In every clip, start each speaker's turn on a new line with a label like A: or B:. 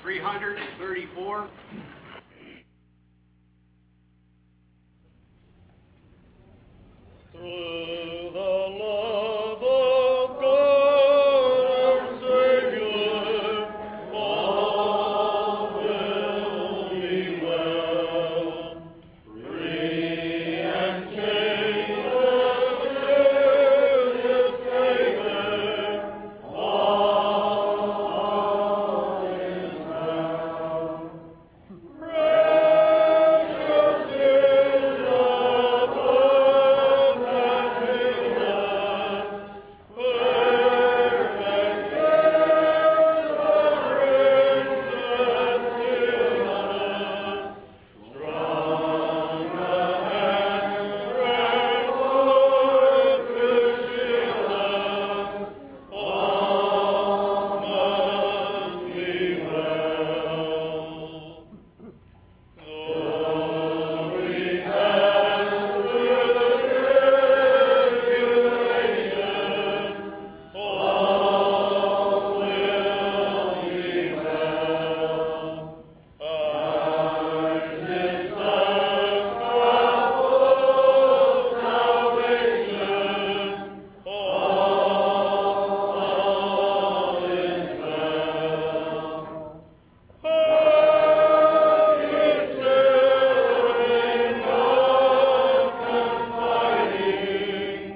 A: 334.
B: Through the love of God our Savior, all will be well. Free and chained as is Savior, all is well. Precious is the blood that made us, perfect deliverance that stilled us, strong the hand stretched forth to shield us, all must be well. Though we pass through the tribulation, all will be well. Ours is such a full salvation, all is well. Happy sharing of confiding,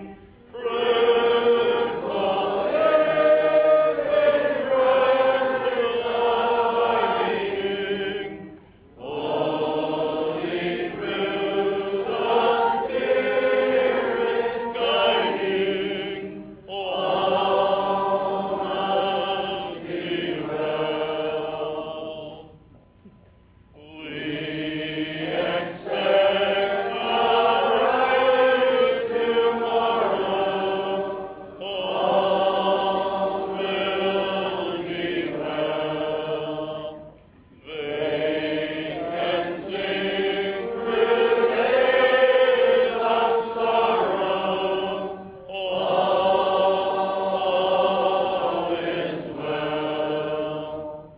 B: fruitful living, precious abiding, holy through the Spirit's guiding, all must be well. We expect a bright tomorrow, all will be well. They can sing through days of sorrow, all is well.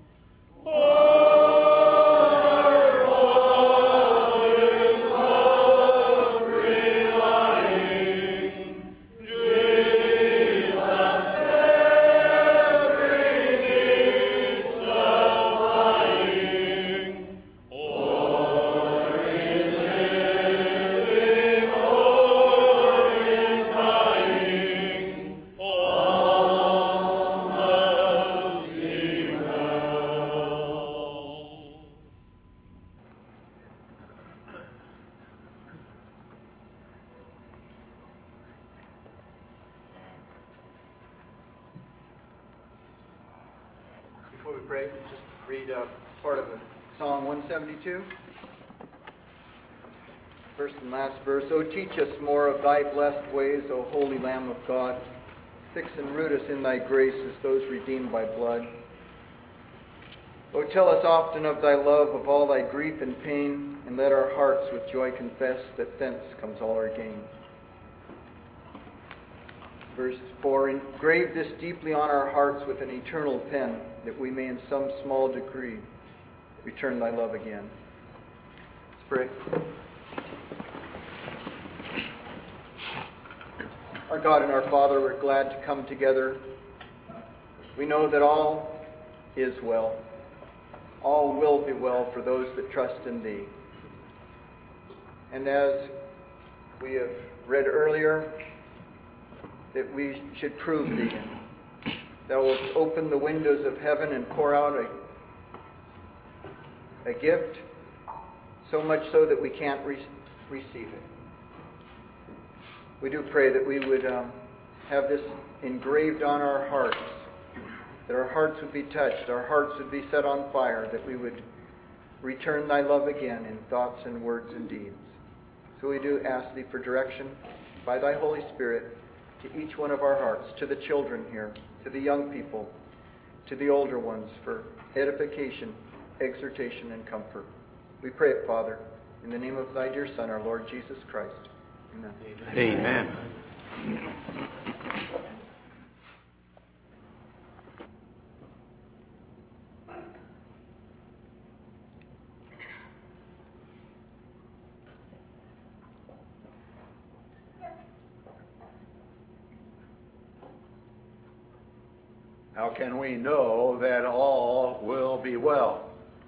B: Our hope is love relying, Jesus every need supplying, or in living or in dying, all must be well.
C: Before we pray, just read part of Psalm 172. First and last verse. O teach us more of thy blessed ways, O holy Lamb of God. Fix and root us in thy grace as those redeemed by blood. O tell us often of thy love, of all thy grief and pain, and let our hearts with joy confess that thence comes all our gain. Verse 4, engrave this deeply on our hearts with an eternal pen, that we may in some small degree return thy love again. Let's pray. Our God and our Father, we're glad to come together. We know that all is well. All will be well for those that trust in thee. And as we have read earlier, that we should prove thee. Thou wilt open the windows of heaven and pour out a gift, so much so that we can't receive it. We do pray that we would have this engraved on our hearts, that our hearts would be touched, our hearts would be set on fire, that we would return thy love again in thoughts and words and deeds. So we do ask thee for direction by thy Holy Spirit to each one of our hearts, to the children here, to the young people, to the older ones, for edification, exhortation, and comfort. We pray it, Father, in the name of thy dear Son, our Lord Jesus Christ. Amen.
D: Amen.
B: how can we know that all will be well?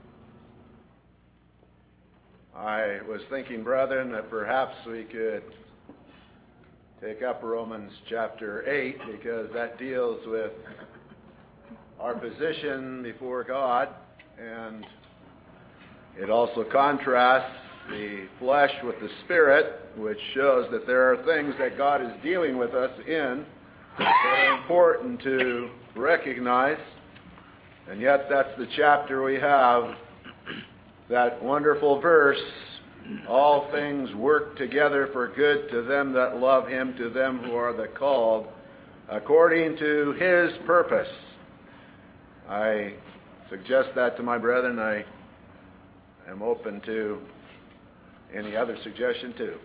B: I was thinking, brethren, that perhaps we could take up Romans chapter 8, because that deals with our position before God, and it also contrasts the flesh with the spirit, which shows that there are things that God is dealing with us in that are important to recognize. And yet that's the chapter we have, that wonderful verse, all things work together for good to them that love him, to them who are the called according to his purpose. I suggest that to my brethren. I am open to any other suggestion too.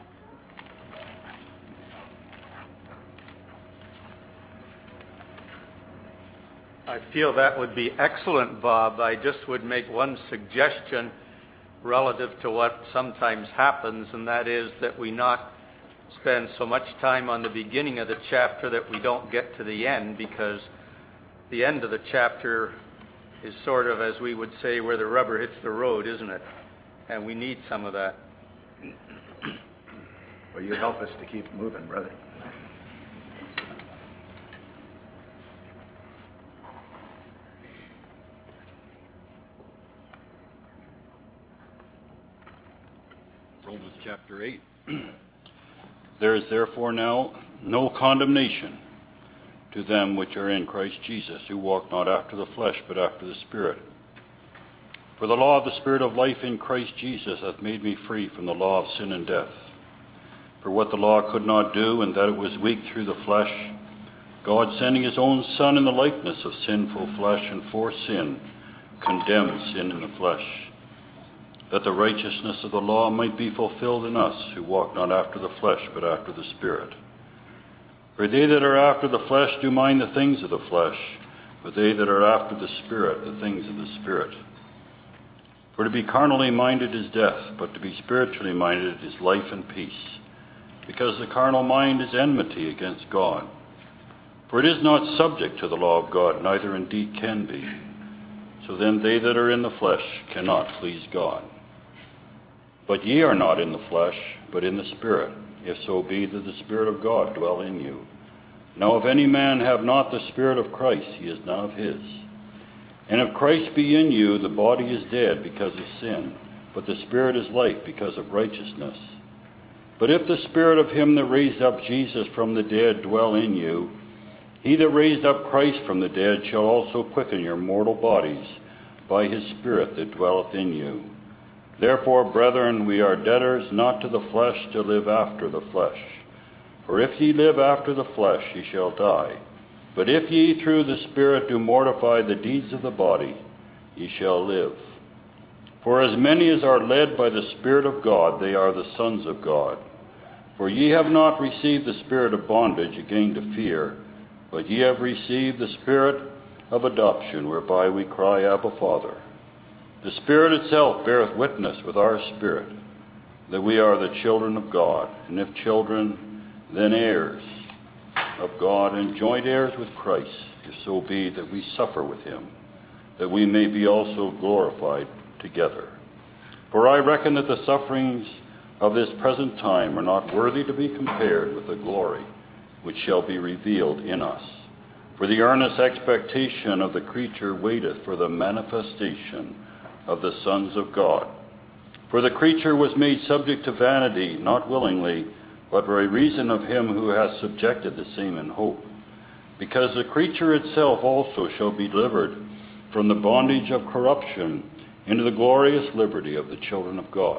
A: I feel that would be excellent, Bob. I just would make one suggestion relative to what sometimes happens, and that is that we not spend so much time on the beginning of the chapter that we don't get to the end, because the end of the chapter is sort of, as we would say, where the rubber hits the road, isn't it? And we need some of that.
B: Well, you help us to keep moving, brother.
D: Romans chapter 8. There is therefore now no condemnation to them which are in Christ Jesus, who walk not after the flesh, but after the Spirit. For the law of the Spirit of life in Christ Jesus hath made me free from the law of sin and death. For what the law could not do, and that it was weak through the flesh, God, sending his own Son in the likeness of sinful flesh, and for sin, condemned sin in the flesh, that the righteousness of the law might be fulfilled in us, who walk not after the flesh, but after the Spirit. For they that are after the flesh do mind the things of the flesh, but they that are after the Spirit, the things of the Spirit. For to be carnally minded is death, but to be spiritually minded is life and peace. Because the carnal mind is enmity against God. For it is not subject to the law of God, neither indeed can be. So then they that are in the flesh cannot please God. But ye are not in the flesh, but in the Spirit, if so be that the Spirit of God dwell in you. Now if any man have not the Spirit of Christ, he is none of his. And if Christ be in you, the body is dead because of sin, but the Spirit is life because of righteousness. But if the Spirit of him that raised up Jesus from the dead dwell in you, he that raised up Christ from the dead shall also quicken your mortal bodies by his Spirit that dwelleth in you. Therefore, brethren, we are debtors not to the flesh to live after the flesh. For if ye live after the flesh, ye shall die. But if ye through the Spirit do mortify the deeds of the body, ye shall live. For as many as are led by the Spirit of God, they are the sons of God. For ye have not received the spirit of bondage again to fear, but ye have received the Spirit of adoption, whereby we cry, Abba, Father. The Spirit itself beareth witness with our spirit that we are the children of God, and if children, then heirs of God, and joint heirs with Christ, if so be that we suffer with him, that we may be also glorified together. For I reckon that the sufferings of this present time are not worthy to be compared with the glory which shall be revealed in us. For the earnest expectation of the creature waiteth for the manifestation of the sons of God. For the creature was made subject to vanity, not willingly, but by reason of him who hath subjected the same in hope. Because the creature itself also shall be delivered from the bondage of corruption into the glorious liberty of the children of God.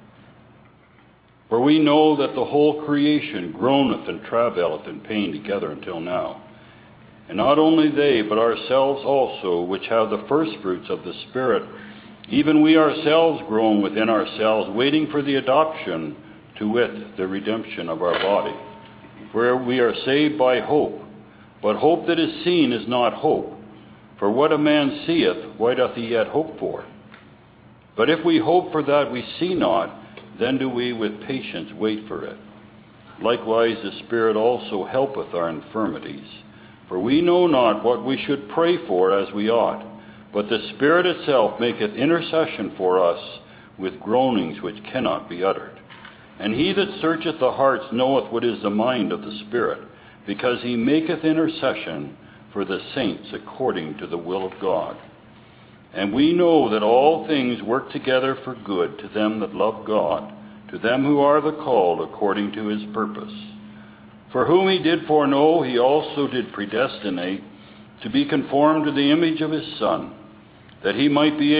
D: For we know that the whole creation groaneth and travaileth in pain together until now. And not only they, but ourselves also, which have the firstfruits of the Spirit, even we ourselves groan within ourselves, waiting for the adoption, to wit, the redemption of our body. For we are saved by hope. But hope that is seen is not hope. For what a man seeth, why doth he yet hope for? But if we hope for that we see not, then do we with patience wait for it. Likewise the Spirit also helpeth our infirmities, For we know not what we should pray for as we ought, but the Spirit itself maketh intercession for us with groanings which cannot be uttered. And he that searcheth the hearts knoweth what is the mind of the Spirit, because he maketh intercession for the saints according to the will of God. And we know that all things work together for good to them that love God, to them who are the called according to his purpose. For whom he did foreknow, he also did predestinate to be conformed to the image of his Son, that he might be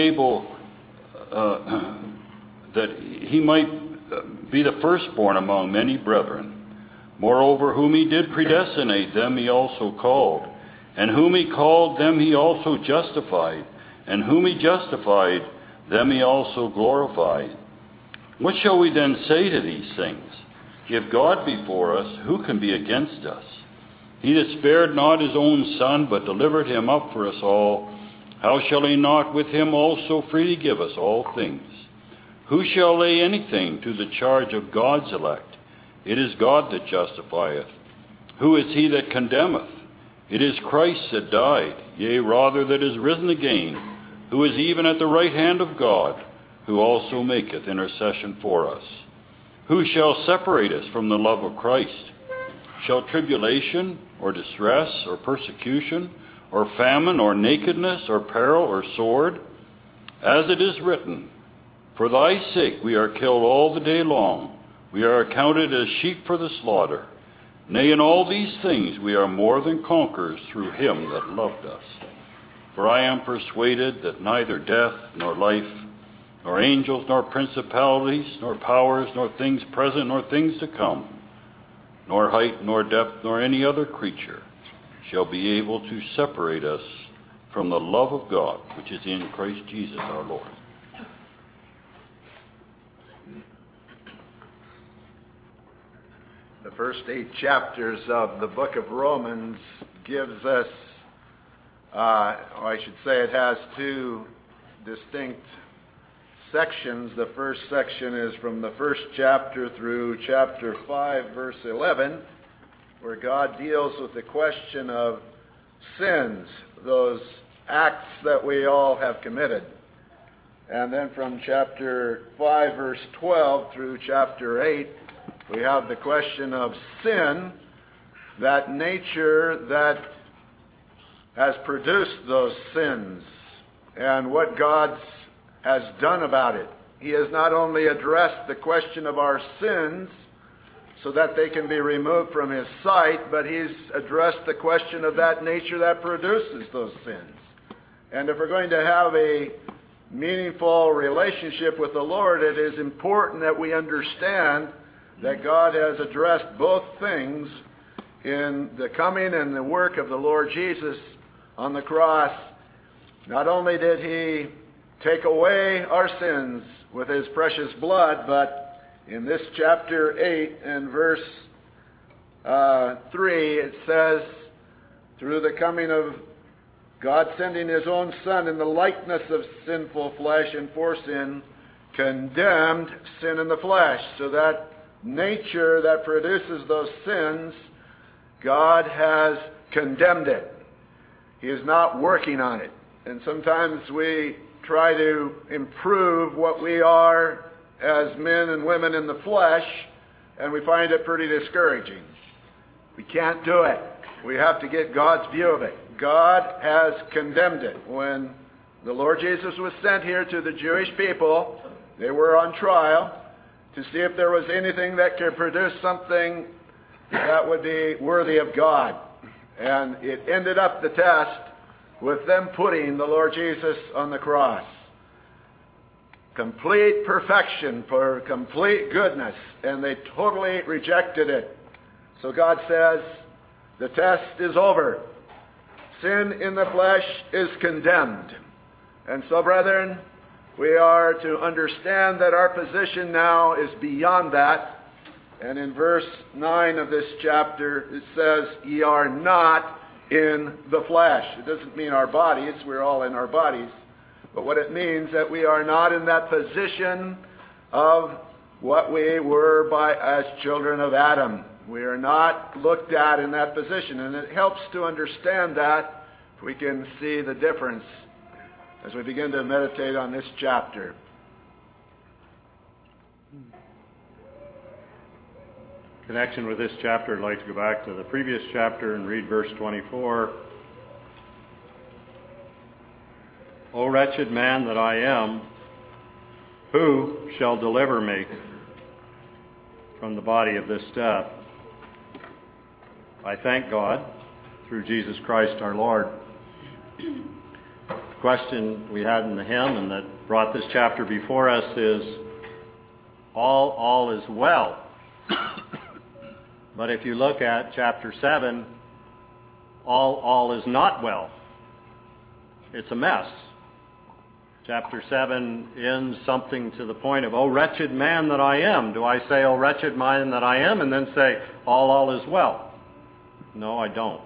D: the firstborn among many brethren. Moreover, whom he did predestinate, them he also called. And whom he called, them he also justified. And whom he justified, them he also glorified. What shall we then say to these things? If God be for us, who can be against us? He that spared not his own Son, but delivered him up for us all, how shall he not with him also freely give us all things? Who shall lay anything to the charge of God's elect? It is God that justifieth. Who is he that condemneth? It is Christ that died, yea, rather that is risen again, who is even at the right hand of God, who also maketh intercession for us. Who shall separate us from the love of Christ? Shall tribulation, or distress, or persecution, or famine, or nakedness, or peril, or sword? As it is written, For thy sake we are killed all the day long. We are accounted as sheep for the slaughter. Nay, in all these things we are more than conquerors through him that loved us. For I am persuaded that neither death, nor life, nor angels, nor principalities, nor powers, nor things present, nor things to come, nor height, nor depth, nor any other creature shall be able to separate us from the love of God, which is in Christ Jesus our Lord.
B: The first 8 chapters of the book of Romans gives us, I should say it has 2 distinct sections. The first section is from the first chapter through chapter 5, verse 11, where God deals with the question of sins, those acts that we all have committed. And then from chapter 5, verse 12 through chapter 8, we have the question of sin, that nature that has produced those sins, and what God has done about it. He has not only addressed the question of our sins so that they can be removed from his sight, but he's addressed the question of that nature that produces those sins. And if we're going to have a meaningful relationship with the Lord, it is important that we understand that God has addressed both things in the coming and the work of the Lord Jesus on the cross. Not only did he take away our sins with his precious blood, but in this chapter 8 and verse 3, it says, through the coming of God sending his own Son in the likeness of sinful flesh, and for sin, condemned sin in the flesh, so that nature that produces those sins, God has condemned it. He is not working on it. And sometimes we try to improve what we are as men and women in the flesh, and we find it pretty discouraging. We can't do it. We have to get God's view of it. God has condemned it. When the Lord Jesus was sent here to the Jewish people, they were on trial to see if there was anything that could produce something that would be worthy of God. And it ended up, the test, with them putting the Lord Jesus on the cross. Complete perfection for complete goodness, and they totally rejected it. So God says, the test is over. Sin in the flesh is condemned. And so, brethren, we are to understand that our position now is beyond that. And in verse 9 of this chapter, it says, ye are not in the flesh. It doesn't mean our bodies. We're all in our bodies. But what it means that we are not in that position of what we were as children of Adam. We are not looked at in that position, and it helps to understand that if we can see the difference as we begin to meditate on this chapter.
E: In connection with this chapter, I'd like to go back to the previous chapter and read verse 24. O wretched man that I am, who shall deliver me from the body of this death? I thank God through Jesus Christ our Lord. The question we had in the hymn and that brought this chapter before us is, all is well. But if you look at chapter 7, all is not well. It's a mess. Chapter 7 ends something to the point of, "O wretched man that I am." Do I say, "O wretched man that I am," and then say, all is well"? No, I don't.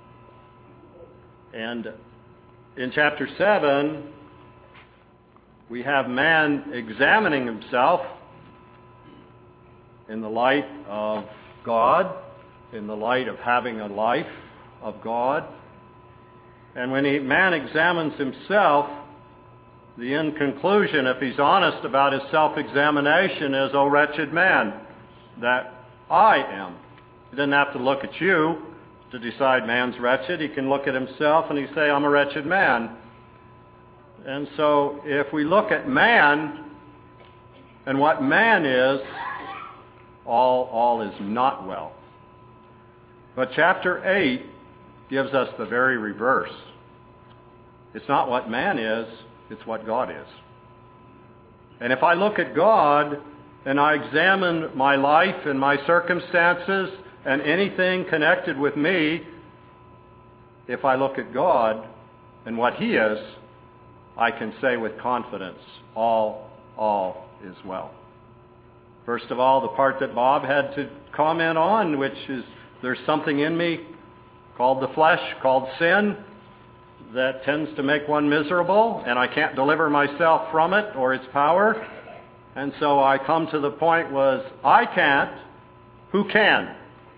E: And in chapter 7, we have man examining himself in the light of God, in the light of having a life of God. And when man examines himself, the end conclusion, if he's honest about his self-examination, is, "O wretched man that I am." He doesn't have to look at you to decide man's wretched. He can look at himself and he say, "I'm a wretched man." And so if we look at man and what man is, all is not well. But chapter 8 gives us the very reverse. It's not what man is, it's what God is. And if I look at God and I examine my life and my circumstances and anything connected with me, if I look at God and what He is, I can say with confidence, all is well. First of all, the part that Bob had to comment on, which is there's something in me called the flesh, called sin, that tends to make one miserable, and I can't deliver myself from it or its power. And so I come to the point was, I can't. Who can?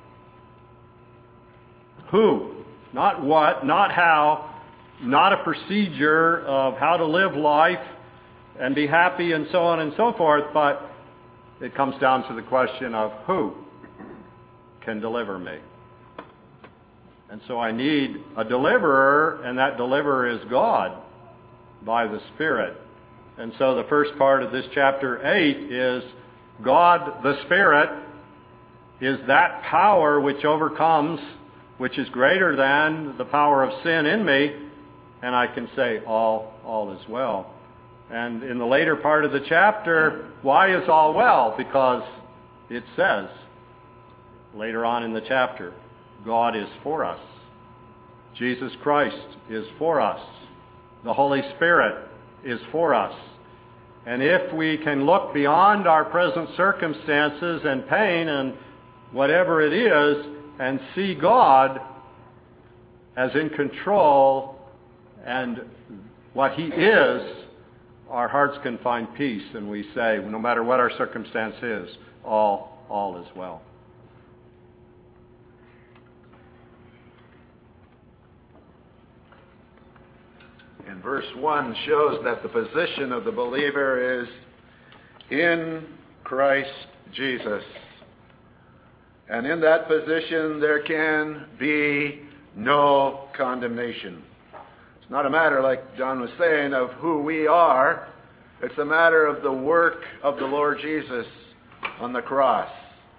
E: Who? Not what, not how, not a procedure of how to live life and be happy and so on and so forth, but it comes down to the question of who can deliver me. And so I need a deliverer, and that deliverer is God by the Spirit. And so the first part of this chapter 8 is God the Spirit is that power which overcomes, which is greater than the power of sin in me, and I can say all is well. And in the later part of the chapter, why is all well? Because it says later on in the chapter, God is for us. Jesus Christ is for us. The Holy Spirit is for us. And if we can look beyond our present circumstances and pain and whatever it is and see God as in control and what He is, our hearts can find peace, and we say, no matter what our circumstance is, all is well.
B: And verse 1 shows that the position of the believer is in Christ Jesus. And in that position, there can be no condemnation. It's not a matter, like John was saying, of who we are. It's a matter of the work of the Lord Jesus on the cross.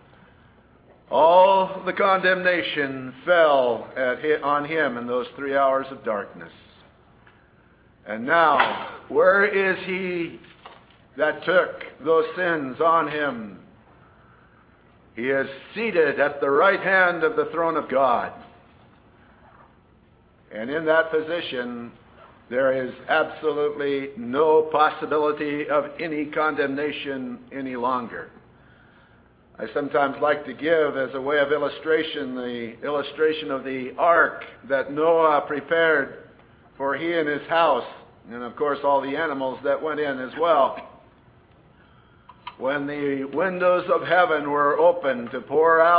B: All the condemnation fell on Him in those 3 hours of darkness. And now, where is He that took those sins on Him? He is seated at the right hand of the throne of God. And in that position, there is absolutely no possibility of any condemnation any longer. I sometimes like to give as a way of illustration the illustration of the ark that Noah prepared for he and his house, and of course all the animals that went in as well. When the windows of heaven were opened to pour out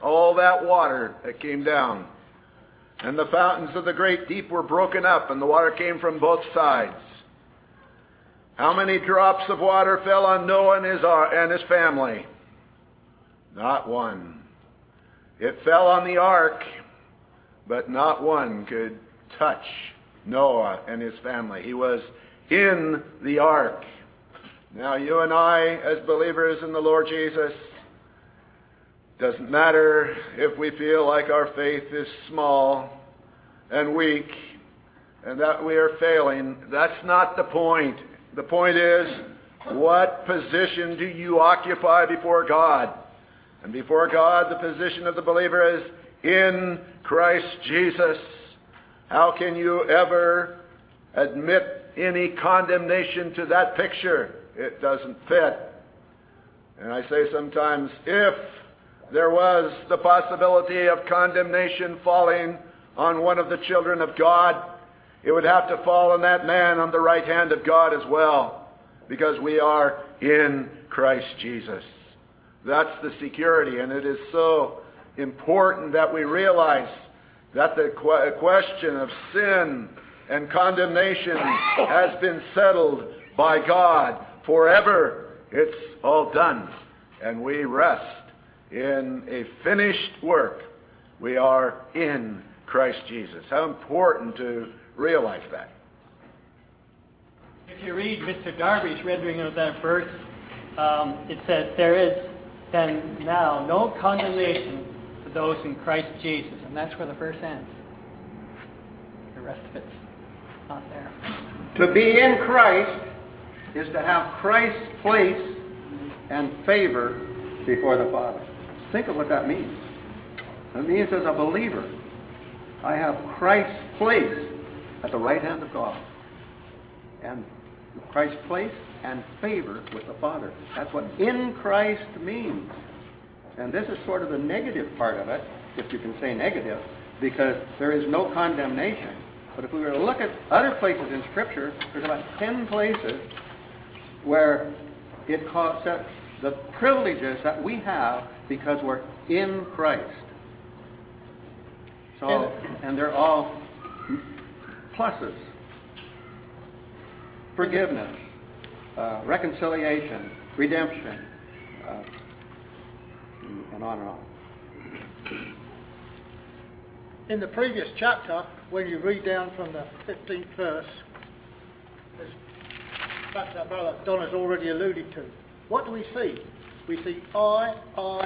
B: all that water that came down. And the fountains of the great deep were broken up, and the water came from both sides. How many drops of water fell on Noah and his family? Not one. It fell on the ark, but not one could touch Noah and his family. He was in the ark. Now you and I, as believers in the Lord Jesus, doesn't matter if we feel like our faith is small and weak and that we are failing. That's not the point. The point is, what position do you occupy before God? And before God, the position of the believer is in Christ Jesus. How can you ever admit any condemnation to that picture? It doesn't fit. And I say sometimes, if there was the possibility of condemnation falling on one of the children of God, it would have to fall on that man on the right hand of God as well, because we are in Christ Jesus. That's the security, and it is so important that we realize that the question of sin and condemnation has been settled by God forever. It's all done, and we rest in a finished work. We are in Christ Jesus. How important to realize that.
F: If you read Mr. Darby's rendering of that verse, it says, "There is then now no condemnation to those in Christ Jesus." And that's where the verse ends. The rest of it's not there.
E: To be in Christ is to have Christ's place and favor before the Father. Think of what that means. It means as a believer, I have Christ's place at the right hand of God. And Christ's place and favor with the Father. That's what in Christ means. And this is sort of the negative part of it, if you can say negative, because there is no condemnation. But if we were to look at other places in Scripture, there's about 10 places where it calls the privileges that we have because we're in Christ. So, and they're all pluses. Forgiveness, reconciliation, redemption, and on and on.
G: In the previous chapter, when you read down from the 15th verse, perhaps our brother Don has already alluded to, what do we see? We see I.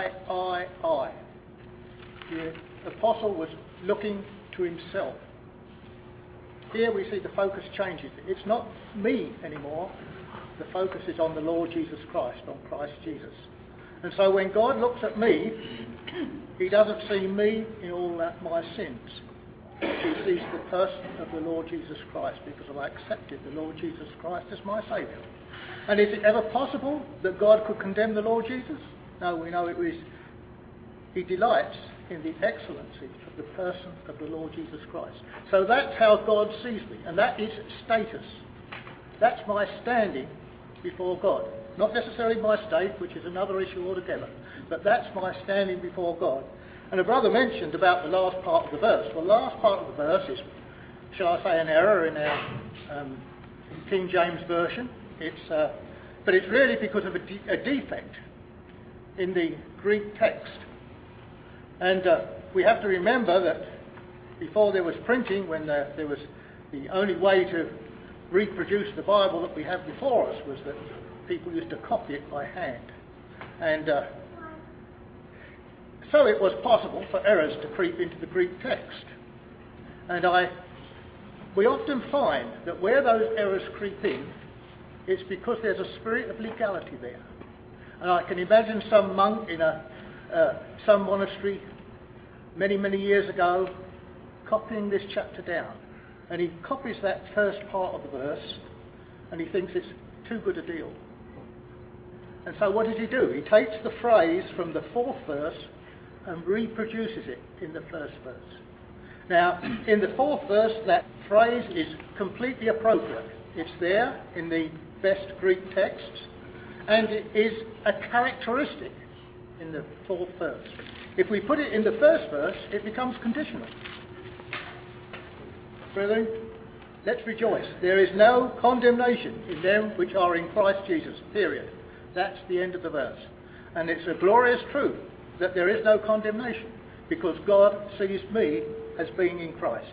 G: The apostle was looking to himself. Here we see the focus changes. It's not me anymore. The focus is on the Lord Jesus Christ, on Christ Jesus. And so when God looks at me, he doesn't see me in all my sins. He sees the person of the Lord Jesus Christ, because I accepted the Lord Jesus Christ as my Saviour. And is it ever possible that God could condemn the Lord Jesus? No, we know it is. He delights in the excellency of the person of the Lord Jesus Christ. So that's how God sees me, and that is status. That's my standing before God. Not necessarily my state, which is another issue altogether, but that's my standing before God. And a brother mentioned about the last part of the verse. Well, the last part of the verse is, shall I say, an error in our King James Version. But it's really because of a defect in the Greek text. And we have to remember that before there was printing, when there was the only way to reproduce the Bible that we have before us was that people used to copy it by hand. And so it was possible for errors to creep into the Greek text. And we often find that where those errors creep in, it's because there's a spirit of legality there. And I can imagine some monk in some monastery many years ago copying this chapter down. And he copies that first part of the verse and he thinks it's too good a deal. And so what does he do? He takes the phrase from the 4th verse and reproduces it in the first verse. Now, in the 4th verse, that phrase is completely appropriate. It's there in the best Greek texts, and it is a characteristic in the 4th verse. If we put it in the first verse, it becomes conditional. Brethren, let's rejoice. There is no condemnation in them which are in Christ Jesus, period. That's the end of the verse. And it's a glorious truth that there is no condemnation, because God sees me as being in Christ.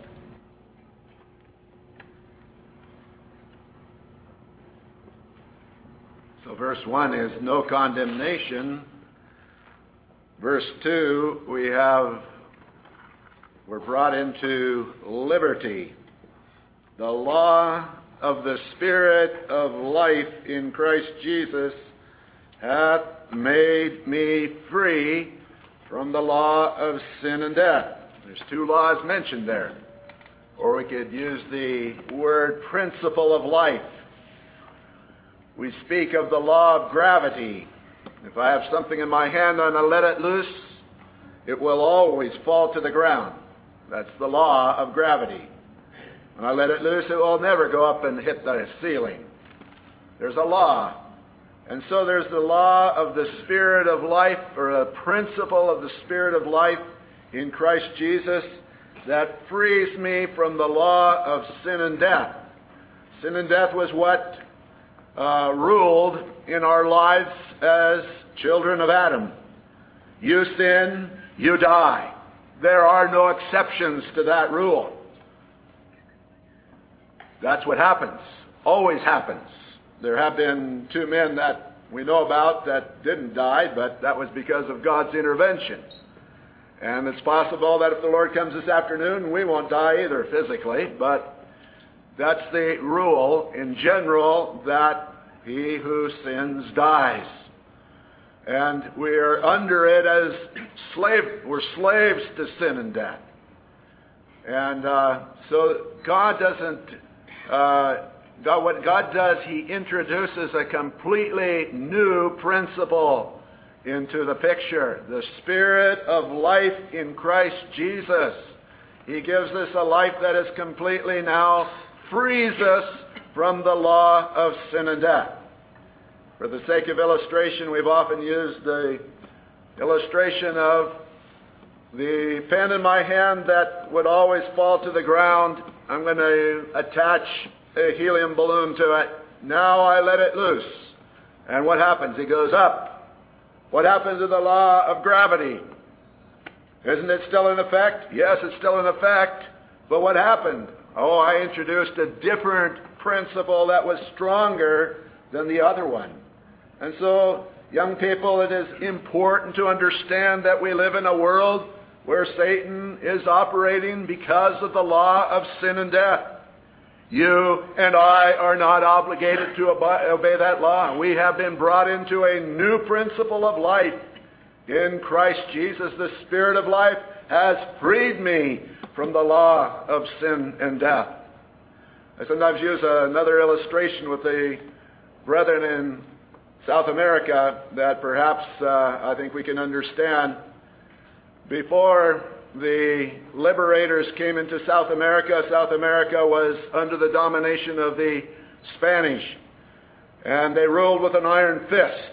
B: So verse 1 is no condemnation. Verse 2, we're brought into liberty. The law of the Spirit of life in Christ Jesus hath made me free from the law of sin and death. There's two laws mentioned there. Or we could use the word principle of life. We speak of the law of gravity. If I have something in my hand and I let it loose, it will always fall to the ground. That's the law of gravity. When I let it loose, it will never go up and hit the ceiling. There's a law. And so there's the law of the Spirit of life, or a principle of the Spirit of life in Christ Jesus that frees me from the law of sin and death. Sin and death was what ruled in our lives as children of Adam. You sin, you die. There are no exceptions to that rule. That's what happens. Always happens. There have been two men that we know about that didn't die, but that was because of God's intervention. And it's possible that if the Lord comes this afternoon, we won't die either physically, but that's the rule in general, that he who sins dies. And we're under it as we're slaves to sin and death. And so God doesn't, what God does, he introduces a completely new principle into the picture. The Spirit of life in Christ Jesus. He gives us a life that is completely now frees us from the law of sin and death. For the sake of illustration, we've often used the illustration of the pen in my hand that would always fall to the ground. I'm going to attach a helium balloon to it. Now I let it loose. And what happens? It goes up. What happened to the law of gravity? Isn't it still in effect? Yes, it's still in effect. But what happened? Oh, I introduced a different principle that was stronger than the other one. And so, young people, it is important to understand that we live in a world where Satan is operating because of the law of sin and death. You and I are not obligated to obey that law. We have been brought into a new principle of life in Christ Jesus. The Spirit of life has freed me from the law of sin and death. I sometimes use another illustration with the brethren in South America that perhaps I think we can understand. Before the liberators came into South America was under the domination of the Spanish, and they ruled with an iron fist.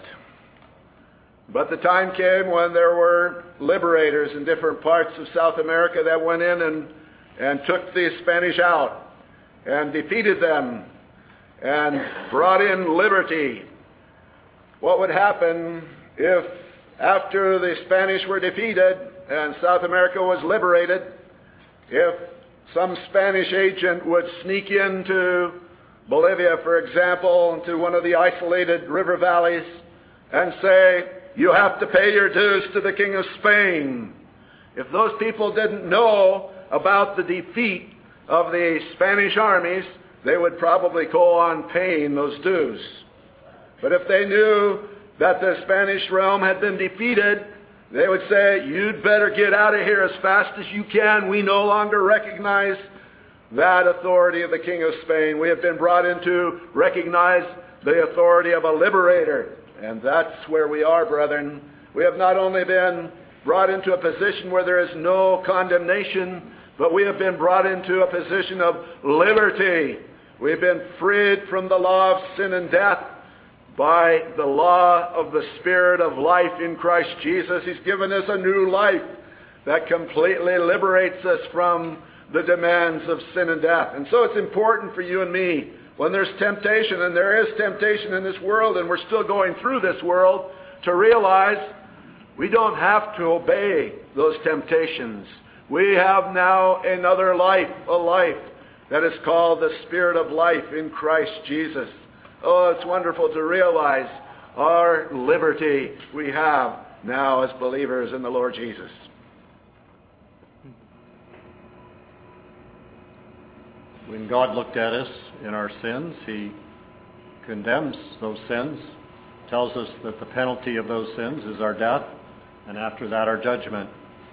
B: But the time came when there were liberators in different parts of South America that went in and took the Spanish out and defeated them and brought in liberty. What would happen if, after the Spanish were defeated and South America was liberated, if some Spanish agent would sneak into Bolivia, for example, into one of the isolated river valleys, and say, "You have to pay your dues to the King of Spain." If those people didn't know about the defeat of the Spanish armies, they would probably go on paying those dues. But if they knew that the Spanish realm had been defeated, they would say, "You'd better get out of here as fast as you can. We no longer recognize that authority of the King of Spain. We have been brought in to recognize the authority of a liberator." And that's where we are, brethren. We have not only been brought into a position where there is no condemnation, but we have been brought into a position of liberty. We've been freed from the law of sin and death by the law of the Spirit of life in Christ Jesus. He's given us a new life that completely liberates us from the demands of sin and death. And so it's important for you and me, when there's temptation, and there is temptation in this world, and we're still going through this world, to realize we don't have to obey those temptations. We have now another life, a life that is called the Spirit of life in Christ Jesus. Oh, it's wonderful to realize our liberty we have now as believers in the Lord Jesus.
E: When God looked at us in our sins, He condemns those sins, tells us that the penalty of those sins is our death, and after that our judgment.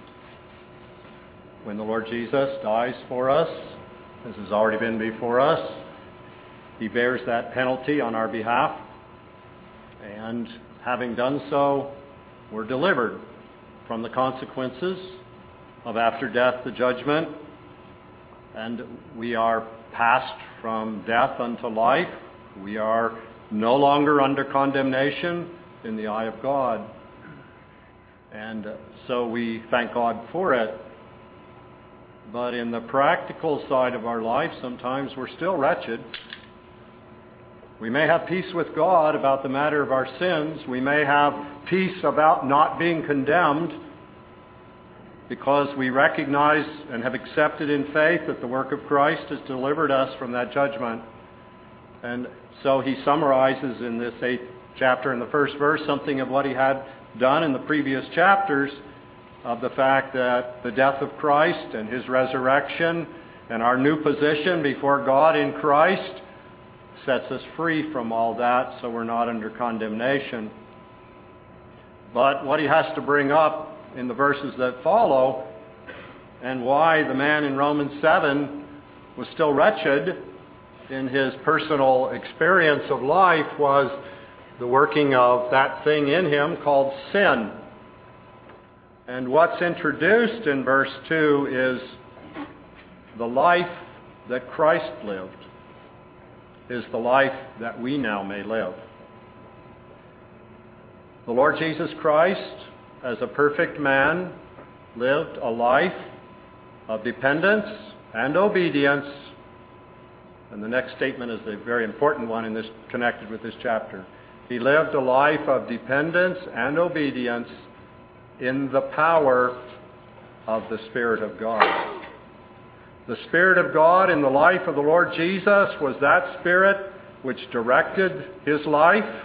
E: When the Lord Jesus dies for us, as has already been before us, He bears that penalty on our behalf, and having done so, we're delivered from the consequences of after death the judgment, and we are passed from death unto life. We are no longer under condemnation in the eye of God. And so we thank God for it. But in the practical side of our life, sometimes we're still wretched. We may have peace with God about the matter of our sins. We may have peace about not being condemned, because we recognize and have accepted in faith that the work of Christ has delivered us from that judgment. And so he summarizes in this 8th chapter, in the first verse, something of what he had done in the previous chapters, of the fact that the death of Christ and his resurrection and our new position before God in Christ sets us free from all that, so we're not under condemnation. But what he has to bring up in the verses that follow, and why the man in Romans 7 was still wretched in his personal experience of life, was the working of that thing in him called sin. And what's introduced in verse 2 is the life that Christ lived is the life that we now may live. The Lord Jesus Christ, as a perfect man, lived a life of dependence and obedience. And the next statement is a very important one in this, connected with this chapter. He lived a life of dependence and obedience in the power of the Spirit of God. The Spirit of God in the life of the Lord Jesus was that Spirit which directed his life.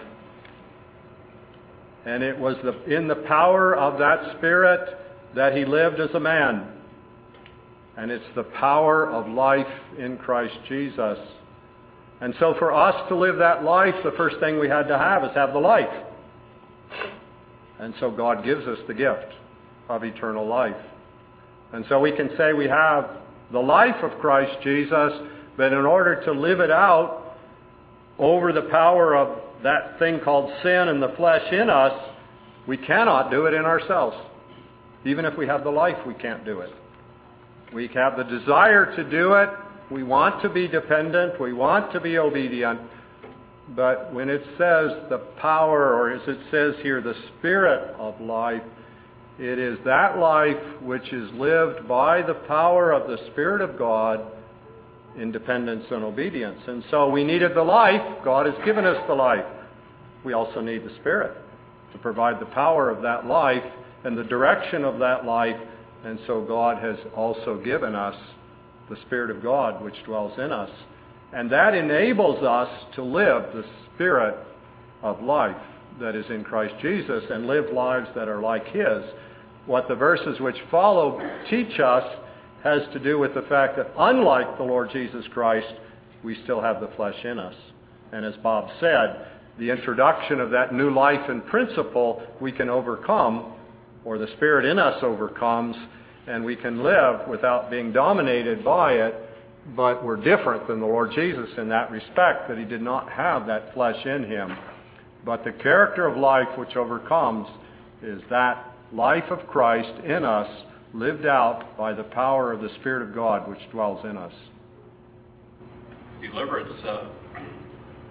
E: And it was in the power of that Spirit that he lived as a man. And it's the power of life in Christ Jesus. And so for us to live that life, the first thing we had to have is have the life. And so God gives us the gift of eternal life. And so we can say we have the life of Christ Jesus, but in order to live it out over the power of that thing called sin and the flesh in us, we cannot do it in ourselves. Even if we have the life, we can't do it. We have the desire to do it. We want to be dependent. We want to be obedient. But when it says the power, or as it says here, the Spirit of life, it is that life which is lived by the power of the Spirit of God in dependence and obedience. And so we needed the life. God has given us the life. We also need the Spirit to provide the power of that life and the direction of that life. And so God has also given us the Spirit of God which dwells in us. And that enables us to live the Spirit of life that is in Christ Jesus and live lives that are like His. What the verses which follow teach us has to do with the fact that unlike the Lord Jesus Christ, we still have the flesh in us. And as Bob said, the introduction of that new life and principle we can overcome, or the Spirit in us overcomes, and we can live without being dominated by it. But we're different than the Lord Jesus in that respect, that He did not have that flesh in Him. But the character of life which overcomes is that life of Christ in us, lived out by the power of the Spirit of God which dwells in us.
D: Deliverance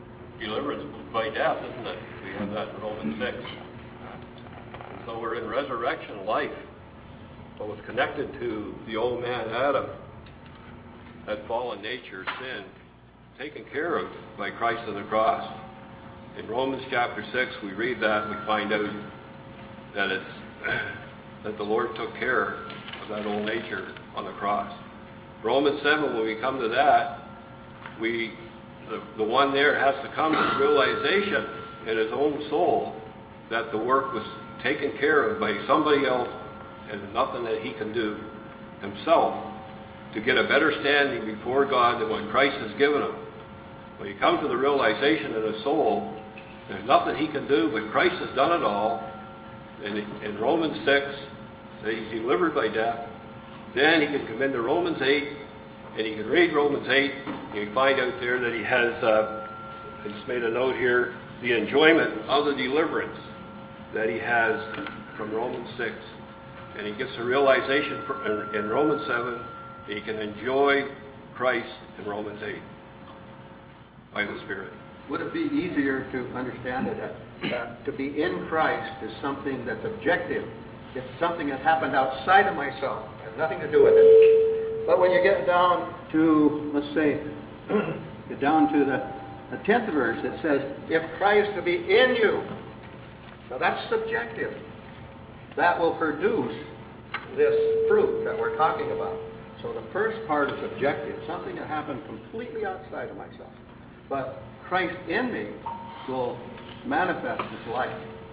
H: deliverance by death, isn't it? We have that in Romans 6. And so we're in resurrection life. But it's connected to the old man Adam, that fallen nature, sin, taken care of by Christ on the cross. In Romans chapter 6, we read that, we find out that it's that the Lord took care of that old nature on the cross. Romans 7, when we come to that, the one there has to come to the realization in his own soul that the work was taken care of by somebody else and nothing that he can do himself to get a better standing before God than what Christ has given him. When he comes to the realization in his soul, there's nothing he can do, but Christ has done it all. And in Romans 6, he's delivered by death. Then he can come into Romans 8, and he can read Romans 8, and you find out there that he has, I just made a note here, the enjoyment of the deliverance that he has from Romans 6. And he gets a realization in Romans 7, he can enjoy Christ in Romans 8 by the Spirit.
E: Would it be easier to understand that to be in Christ is something that's objective? It's something that happened outside of myself. It has nothing to do with it. But when you get down to, let's say, get down to the 10th verse, it says, if Christ to be in you. Now that's subjective. That will produce this fruit that we're talking about. So the first part is objective, something that happened completely outside of myself. But Christ in me will manifest his life.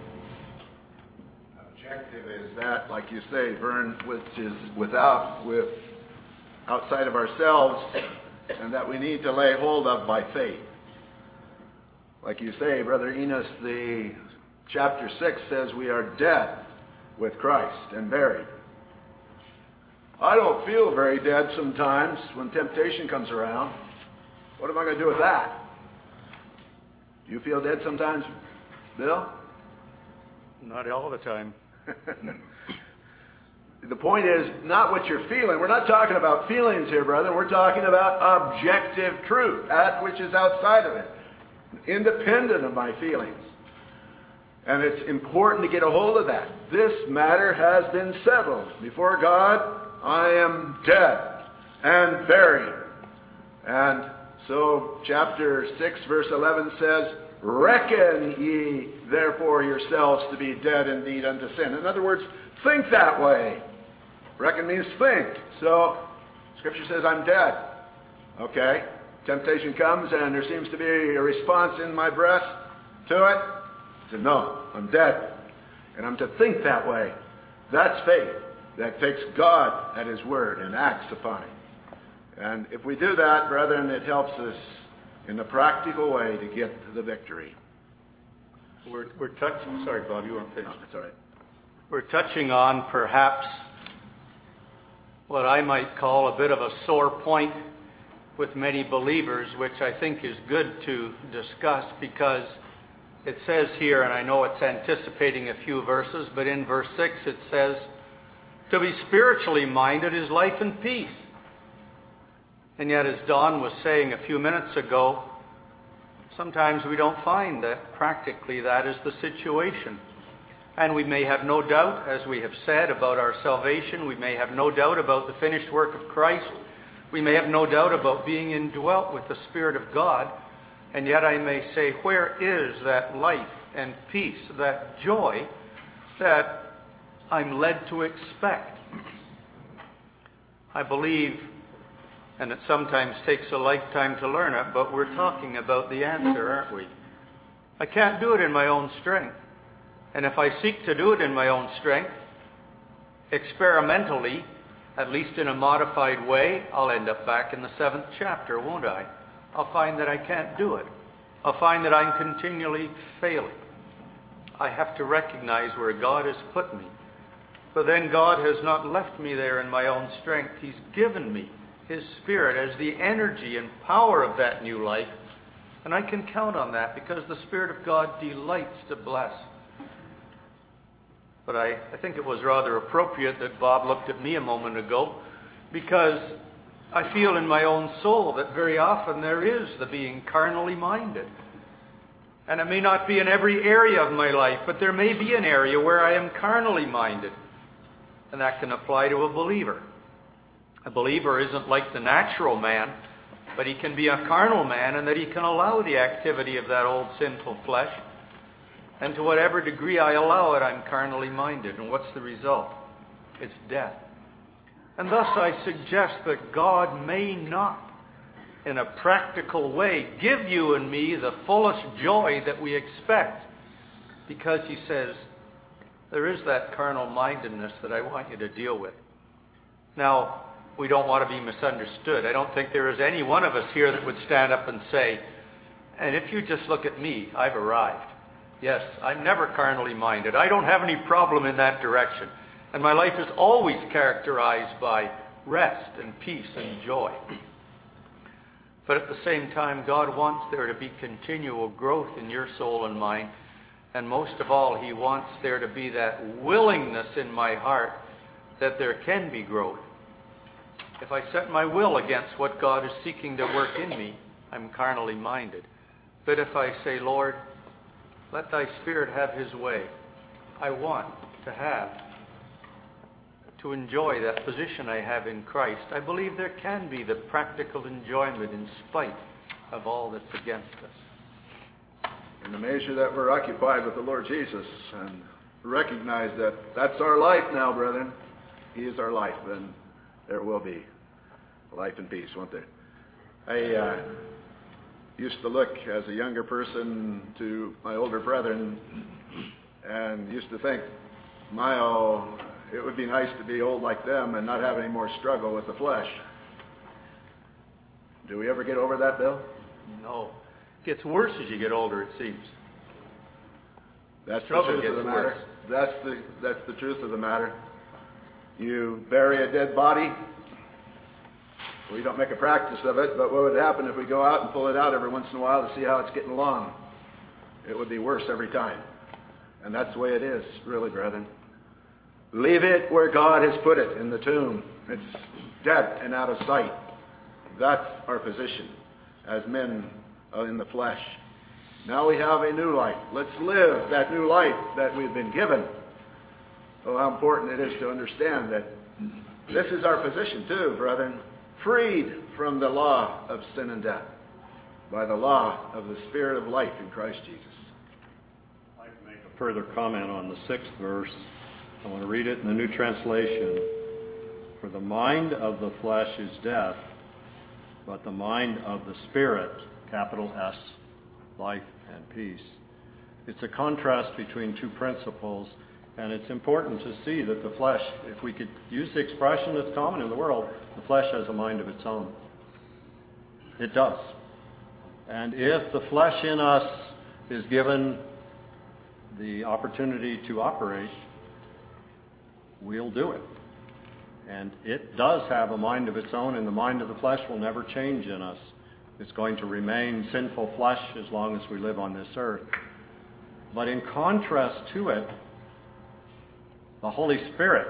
B: Objective is that, like you say, Vern, which is outside of ourselves, and that we need to lay hold of by faith. Like you say, Brother Enos, the chapter 6 says we are dead with Christ and buried. I don't feel very dead sometimes when temptation comes around. What am I going to do with that? Do you feel dead sometimes, Bill?
A: Not all the time.
B: The point is not what you're feeling. We're not talking about feelings here, brother. We're talking about objective truth, that which is outside of it, independent of my feelings. And it's important to get a hold of that. This matter has been settled. Before God, I am dead and buried. And so chapter 6, verse 11 says, reckon ye therefore yourselves to be dead indeed unto sin. In other words, think that way. Reckon means think. So Scripture says I'm dead. Okay. Temptation comes and there seems to be a response in my breast to it. I said, no, I'm dead. And I'm to think that way. That's faith. That takes God at his word and acts upon it. And if we do that, brethren, it helps us in a practical way to get to the victory.
A: We're touching, sorry, Bob, you weren't finished.
B: No, that's all right.
A: We're touching on perhaps what I might call a bit of a sore point with many believers, which I think is good to discuss because it says here, and I know it's anticipating a few verses, but in verse 6 it says, to be spiritually minded is life and peace. And yet, as Don was saying a few minutes ago, sometimes we don't find that practically that is the situation. And we may have no doubt, as we have said, about our salvation. We may have no doubt about the finished work of Christ. We may have no doubt about being indwelt with the Spirit of God. And yet I may say, where is that life and peace, that joy that I'm led to expect? I believe, and it sometimes takes a lifetime to learn it, but we're talking about the answer, aren't we? I can't do it in my own strength. And if I seek to do it in my own strength, experimentally, at least in a modified way, I'll end up back in the 7th chapter, won't I? I'll find that I can't do it. I'll find that I'm continually failing. I have to recognize where God has put me. But then God has not left me there in my own strength. He's given me His Spirit as the energy and power of that new life. And I can count on that because the Spirit of God delights to bless. But I think it was rather appropriate that Bob looked at me a moment ago, because I feel in my own soul that very often there is the being carnally minded. And it may not be in every area of my life, but there may be an area where I am carnally minded. And that can apply to a believer. A believer isn't like the natural man, but he can be a carnal man, and that he can allow the activity of that old sinful flesh. And to whatever degree I allow it, I'm carnally minded. And what's the result? It's death. And thus I suggest that God may not, in a practical way, give you and me the fullest joy that we expect. Because he says, there is that carnal mindedness that I want you to deal with. Now, we don't want to be misunderstood. I don't think there is any one of us here that would stand up and say, and if you just look at me, I've arrived. Yes, I'm never carnally minded. I don't have any problem in that direction. And my life is always characterized by rest and peace and joy. But at the same time, God wants there to be continual growth in your soul and mind. And most of all, he wants there to be that willingness in my heart that there can be growth. If I set my will against what God is seeking to work in me, I'm carnally minded. But if I say, Lord, let thy Spirit have his way, I want to enjoy that position I have in Christ, I believe there can be the practical enjoyment in spite of all that's against us.
B: In the measure that we're occupied with the Lord Jesus and recognize that that's our life now, brethren. He is our life, then there will be life and peace, won't there? I used to look as a younger person to my older brethren and used to think, it would be nice to be old like them and not have any more struggle with the flesh. Do we ever get over that, Bill?
A: No. It gets worse as you get older, it seems.
B: That's the truth of the matter. That's the truth of the matter. You bury a dead body. We don't make a practice of it, but what would happen if we go out and pull it out every once in a while to see how it's getting along? It would be worse every time. And that's the way it is, really, brethren. Leave it where God has put it, in the tomb. It's dead and out of sight. That's our position as men in the flesh. Now we have a new life. Let's live that new life that we've been given. Oh, how important it is to understand that this is our position too, brethren. Freed from the law of sin and death by the law of the Spirit of life in Christ Jesus.
E: I'd like to make a further comment on the 6th verse. I want to read it in the New Translation. For the mind of the flesh is death, but the mind of the Spirit, capital S, life and peace. It's a contrast between two principles, and it's important to see that the flesh, if we could use the expression that's common in the world, the flesh has a mind of its own. It does. And if the flesh in us is given the opportunity to operate, we'll do it. And it does have a mind of its own, and the mind of the flesh will never change in us. It's going to remain sinful flesh as long as we live on this earth. But in contrast to it, the Holy Spirit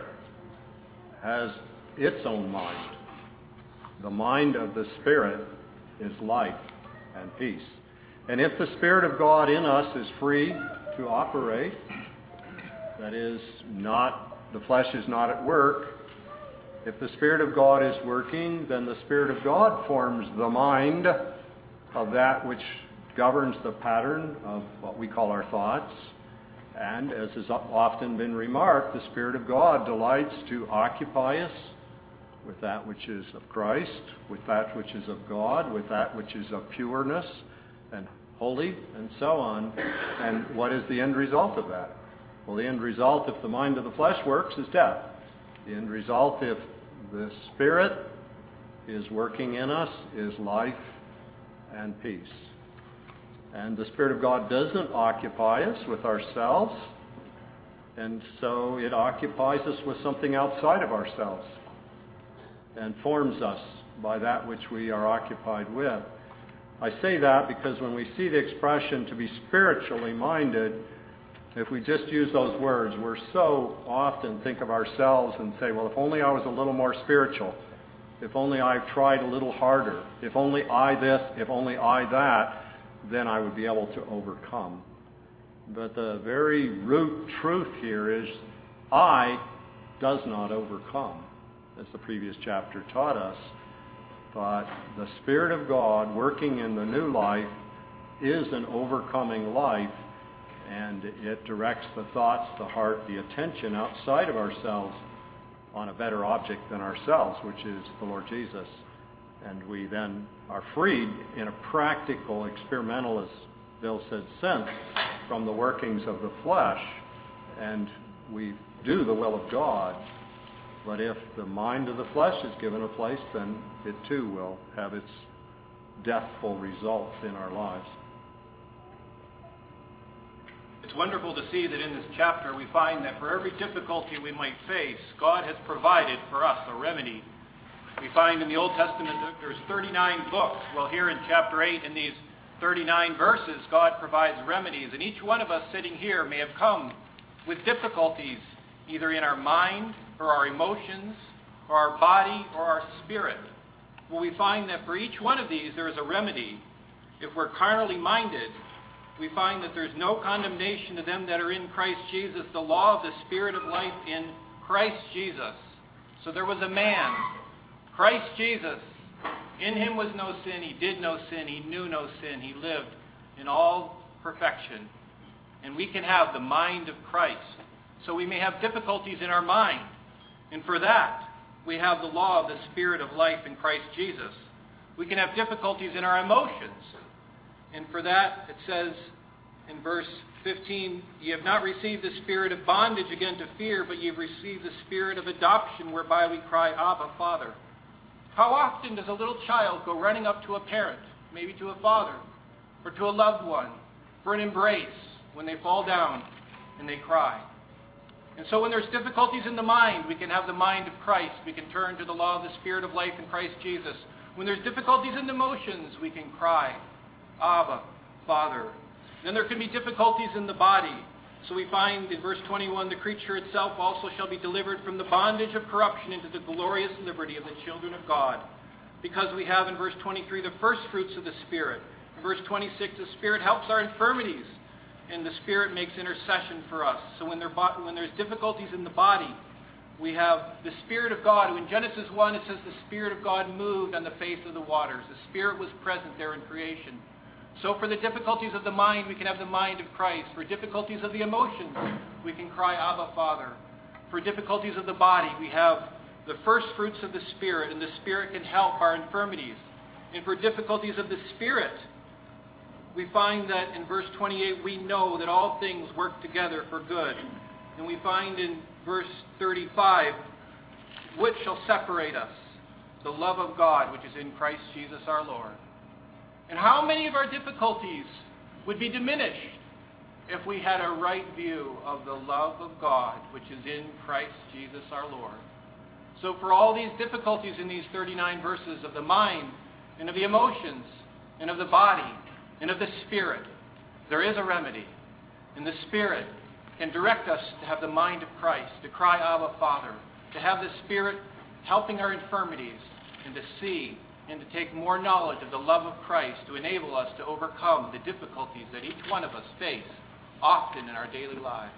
E: has its own mind. The mind of the Spirit is life and peace. And if the Spirit of God in us is free to operate, that is, the flesh is not at work, if the Spirit of God is working, then the Spirit of God forms the mind of that which governs the pattern of what we call our thoughts. And as has often been remarked, the Spirit of God delights to occupy us with that which is of Christ, with that which is of God, with that which is of pureness and holy, and so on. And what is the end result of that? Well, the end result, if the mind of the flesh works, is death. The end result, if the Spirit is working in us, is life and peace. And the Spirit of God doesn't occupy us with ourselves, and so it occupies us with something outside of ourselves and forms us by that which we are occupied with. I say that because when we see the expression to be spiritually minded, if we just use those words, we're so often think of ourselves and say, well, if only I was a little more spiritual, if only I tried a little harder, if only I this, if only I that. then I would be able to overcome. But the very root truth here is I does not overcome, as the previous chapter taught us. But the Spirit of God working in the new life is an overcoming life, and it directs the thoughts, the heart, the attention outside of ourselves on a better object than ourselves, which is the Lord Jesus. And we then are freed in a practical, experimental, as Bill said, sense from the workings of the flesh, and we do the will of God. But if the mind of the flesh is given a place, then it too will have its deathful results in our lives.
I: It's wonderful to see that in this chapter we find that for every difficulty we might face, God has provided for us a remedy. We find in the Old Testament that there's 39 books. Well, here in chapter 8, in these 39 verses, God provides remedies. And each one of us sitting here may have come with difficulties, either in our mind or our emotions or our body or our spirit. Well, we find that for each one of these there is a remedy. If we're carnally minded, we find that there's no condemnation to them that are in Christ Jesus, the law of the Spirit of life in Christ Jesus. So there was a man, Christ Jesus. In him was no sin. He did no sin. He knew no sin. He lived in all perfection. And we can have the mind of Christ. So we may have difficulties in our mind. And for that, we have the law of the Spirit of life in Christ Jesus. We can have difficulties in our emotions. And for that, it says in verse 15, "Ye have not received the spirit of bondage again to fear, but ye have received the spirit of adoption, whereby we cry, Abba, Father." How often does a little child go running up to a parent, maybe to a father, or to a loved one, for an embrace when they fall down and they cry? And so when there's difficulties in the mind, we can have the mind of Christ. We can turn to the law of the Spirit of life in Christ Jesus. When there's difficulties in the emotions, we can cry, Abba, Father. Then there can be difficulties in the body. So we find in verse 21, "The creature itself also shall be delivered from the bondage of corruption into the glorious liberty of the children of God." Because we have in verse 23 the first fruits of the Spirit. In verse 26, the Spirit helps our infirmities, and the Spirit makes intercession for us. So when there's difficulties in the body, we have the Spirit of God. In Genesis 1, it says the Spirit of God moved on the face of the waters. The Spirit was present there in creation. So for the difficulties of the mind, we can have the mind of Christ. For difficulties of the emotions, we can cry, Abba, Father. For difficulties of the body, we have the first fruits of the Spirit, and the Spirit can help our infirmities. And for difficulties of the Spirit, we find that in verse 28, we know that all things work together for good. And we find in verse 35, "What shall separate us? The love of God, which is in Christ Jesus our Lord." And how many of our difficulties would be diminished if we had a right view of the love of God, which is in Christ Jesus our Lord? So for all these difficulties in these 39 verses of the mind and of the emotions and of the body and of the Spirit, there is a remedy. And the Spirit can direct us to have the mind of Christ, to cry, Abba, Father, to have the Spirit helping our infirmities, and to see and to take more knowledge of the love of Christ to enable us to overcome the difficulties that each one of us face often in our daily lives.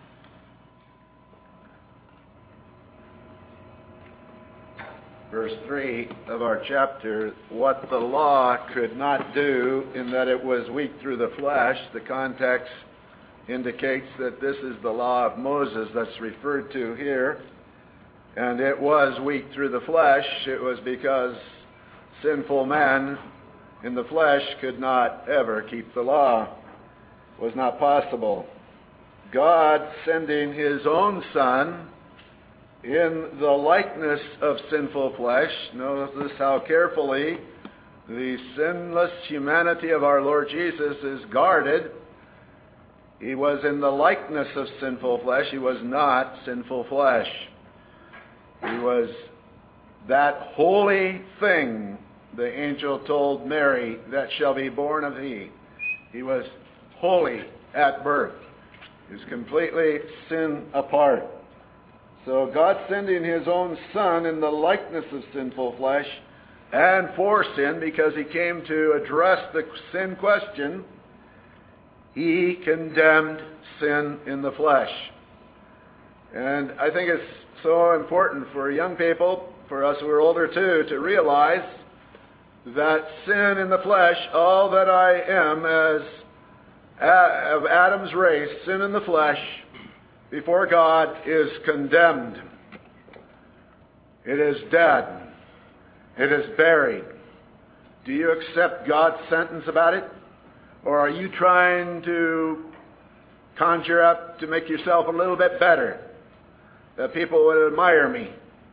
B: Verse 3 of our chapter, "What the law could not do in that it was weak through the flesh," the context indicates that this is the law of Moses that's referred to here. And it was weak through the flesh. It was because sinful man in the flesh could not ever keep the law. It was not possible. God sending his own Son in the likeness of sinful flesh. Notice how carefully the sinless humanity of our Lord Jesus is guarded. He was in the likeness of sinful flesh. He was not sinful flesh. He was that holy thing the angel told Mary, "that shall be born of thee." He was holy at birth. He was completely sin apart. So God sending his own Son in the likeness of sinful flesh and for sin, because he came to address the sin question, he condemned sin in the flesh. And I think it's so important for young people, for us who are older too, to realize that sin in the flesh, all that I am as of Adam's race, sin in the flesh, before God is condemned. It is dead. It is buried. Do you accept God's sentence about it? Or are you trying to conjure up to make yourself a little bit better, that people would admire me?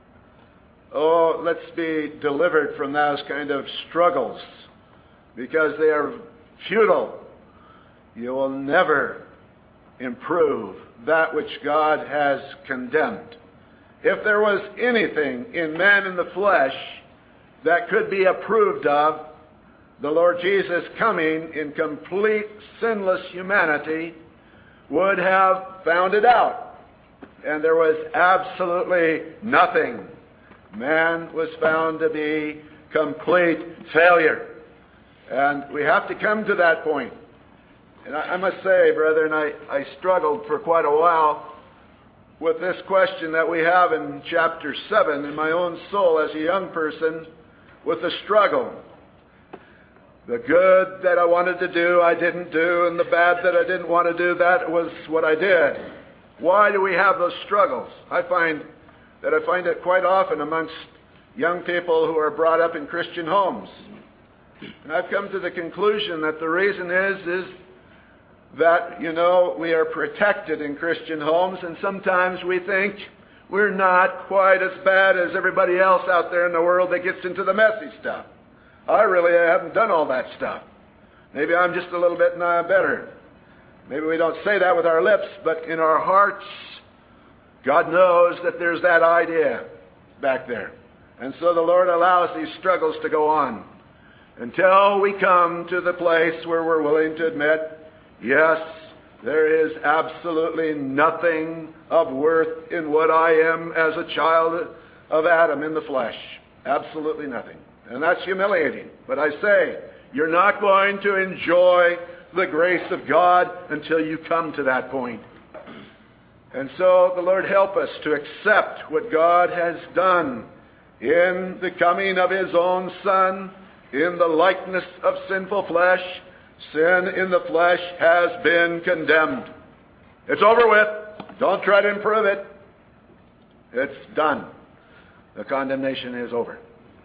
B: Oh, let's be delivered from those kind of struggles, because they are futile. You will never improve that which God has condemned. If there was anything in man in the flesh that could be approved of, the Lord Jesus coming in complete sinless humanity would have found it out. And there was absolutely nothing. Man was found to be complete failure. And we have to come to that point. And I must say, brethren, I struggled for quite a while with this question that we have in chapter 7 in my own soul as a young person, with the struggle. The good that I wanted to do, I didn't do, and the bad that I didn't want to do, that was what I did. Why do we have those struggles? I find it quite often amongst young people who are brought up in Christian homes. And I've come to the conclusion that the reason is that, we are protected in Christian homes, and sometimes we think we're not quite as bad as everybody else out there in the world that gets into the messy stuff. I haven't done all that stuff. Maybe I'm just a little bit better. Maybe we don't say that with our lips, but in our hearts, God knows that there's that idea back there. And so the Lord allows these struggles to go on until we come to the place where we're willing to admit, yes, there is absolutely nothing of worth in what I am as a child of Adam in the flesh. Absolutely nothing. And that's humiliating. But I say, you're not going to enjoy the grace of God until you come to that point. And so the Lord help us to accept what God has done in the coming of His own Son, in the likeness of sinful flesh. Sin in the flesh has been condemned. It's over with. Don't try to improve it. It's done. The condemnation is over.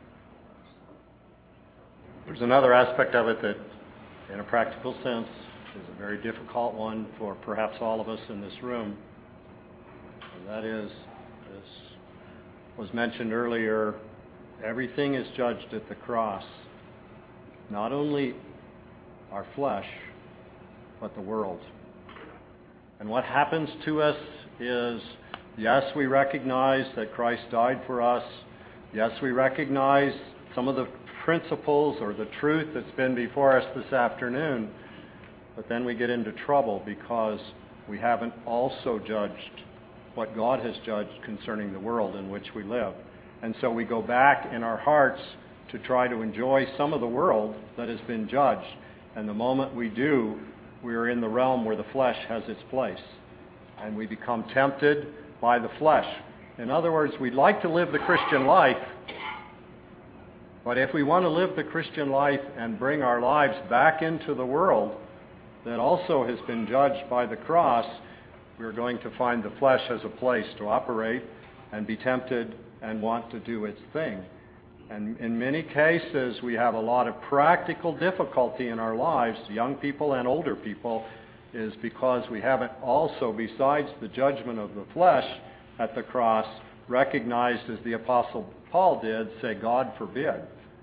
E: There's another aspect of it that, in a practical sense, is a very difficult one for perhaps all of us in this room. And that is, as was mentioned earlier, everything is judged at the cross. Not only our flesh, but the world. And what happens to us is, yes, we recognize that Christ died for us. Yes, we recognize some of the principles or the truth that's been before us this afternoon. But then we get into trouble because we haven't also judged what God has judged concerning the world in which we live. And so we go back in our hearts to try to enjoy some of the world that has been judged. And the moment we do, we are in the realm where the flesh has its place. And we become tempted by the flesh. In other words, we'd like to live the Christian life, but if we want to live the Christian life and bring our lives back into the world that also has been judged by the cross, we're going to find the flesh has a place to operate and be tempted and want to do its thing. And in many cases, we have a lot of practical difficulty in our lives, young people and older people, is because we haven't also, besides the judgment of the flesh at the cross, recognized, as the Apostle Paul did, say, God forbid.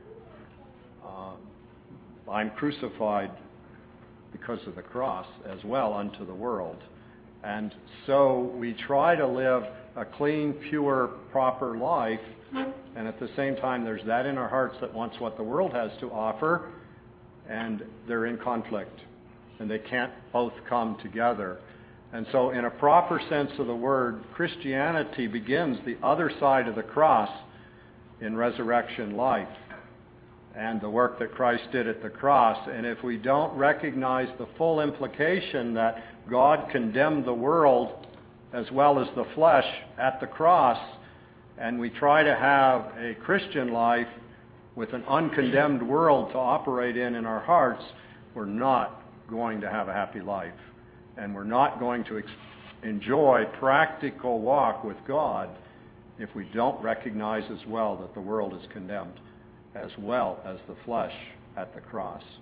E: I'm crucified because of the cross as well unto the world. And so we try to live a clean, pure, proper life, and at the same time there's that in our hearts that wants what the world has to offer, and they're in conflict, and they can't both come together. And so in a proper sense of the word, Christianity begins the other side of the cross in resurrection life. and the work that Christ did at the cross. And if we don't recognize the full implication that God condemned the world as well as the flesh at the cross, and we try to have a Christian life with an uncondemned world to operate in our hearts, we're not going to have a happy life. And we're not going to enjoy practical walk with God if we don't recognize as well that the world is condemned, as well as the flesh at the cross.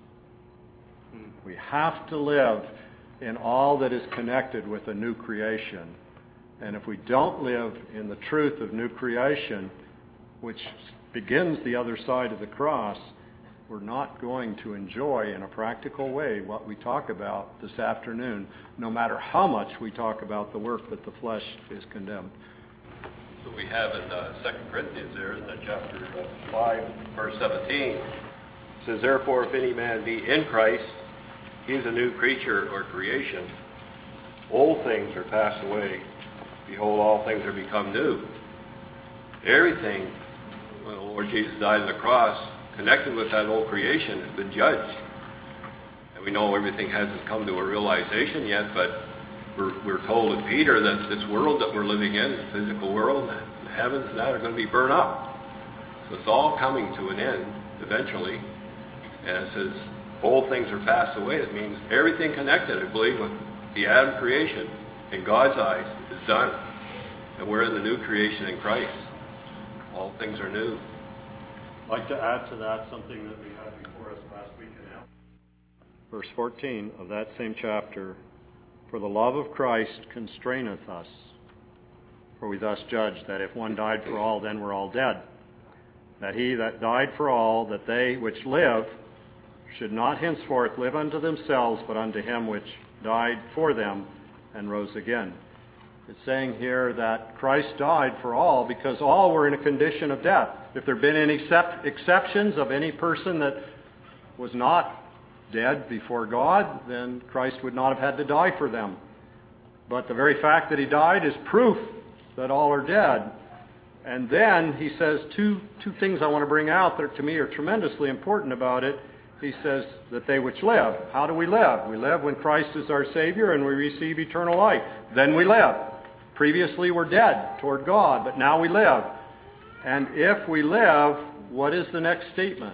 E: We have to live in all that is connected with a new creation. And if we don't live in the truth of new creation, which begins the other side of the cross, we're not going to enjoy in a practical way what we talk about this afternoon, no matter how much we talk about the work that the flesh is condemned.
H: So we have in 2 Corinthians there in chapter 5, verse 17. It says, "Therefore, if any man be in Christ, he is a new creature or creation. Old things are passed away. Behold, all things are become new." Everything, when the Lord Jesus died on the cross, connected with that old creation, has been judged. And we know everything hasn't come to a realization yet, but we're told in Peter that this world that we're living in, the physical world, the heavens and that are going to be burned up. So it's all coming to an end eventually. And it says, old things are passed away. It means everything connected, I believe, with the Adam creation in God's eyes is done. And we're in the new creation in Christ. All things are new.
E: I'd like to add to that something that we had before us last week in Al. Verse 14 of that same chapter, "For the love of Christ constraineth us, for we thus judge that if one died for all, then we're all dead. That he that died for all, that they which live should not henceforth live unto themselves, but unto him which died for them and rose again." It's saying here that Christ died for all because all were in a condition of death. If there had been any exceptions of any person that was not dead before God, then Christ would not have had to die for them. But the very fact that he died is proof that all are dead. And then he says two things I want to bring out that to me are tremendously important about it. He says that they which live. How do we live? We live when Christ is our Savior and we receive eternal life. Then we live. Previously we're dead toward God, but now we live. And if we live, what is the next statement?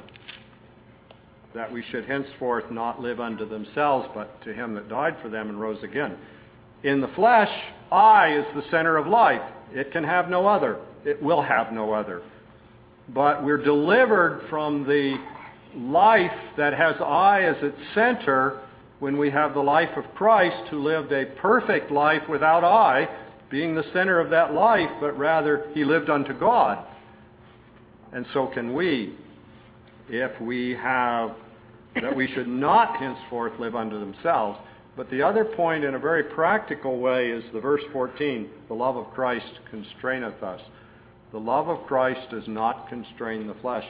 E: That we should henceforth not live unto themselves, but to him that died for them and rose again. In the flesh, I is the center of life. It can have no other. It will have no other. But we're delivered from the life that has I as its center when we have the life of Christ, who lived a perfect life without I being the center of that life, but rather he lived unto God. And so can we, if we have that we should not henceforth live unto themselves. But the other point in a very practical way is the verse 14, "The love of Christ constraineth us." The love of Christ does not constrain the flesh.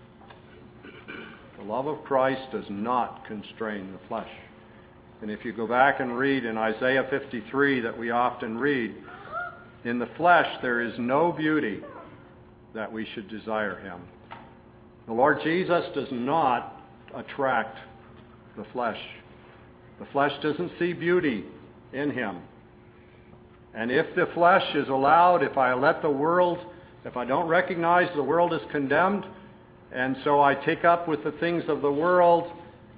E: The love of Christ does not constrain the flesh. And if you go back and read in Isaiah 53 that we often read, in the flesh there is no beauty that we should desire him. The Lord Jesus does not attract the flesh. The flesh doesn't see beauty in him. And if the flesh is allowed, if I don't recognize the world is condemned, and so I take up with the things of the world,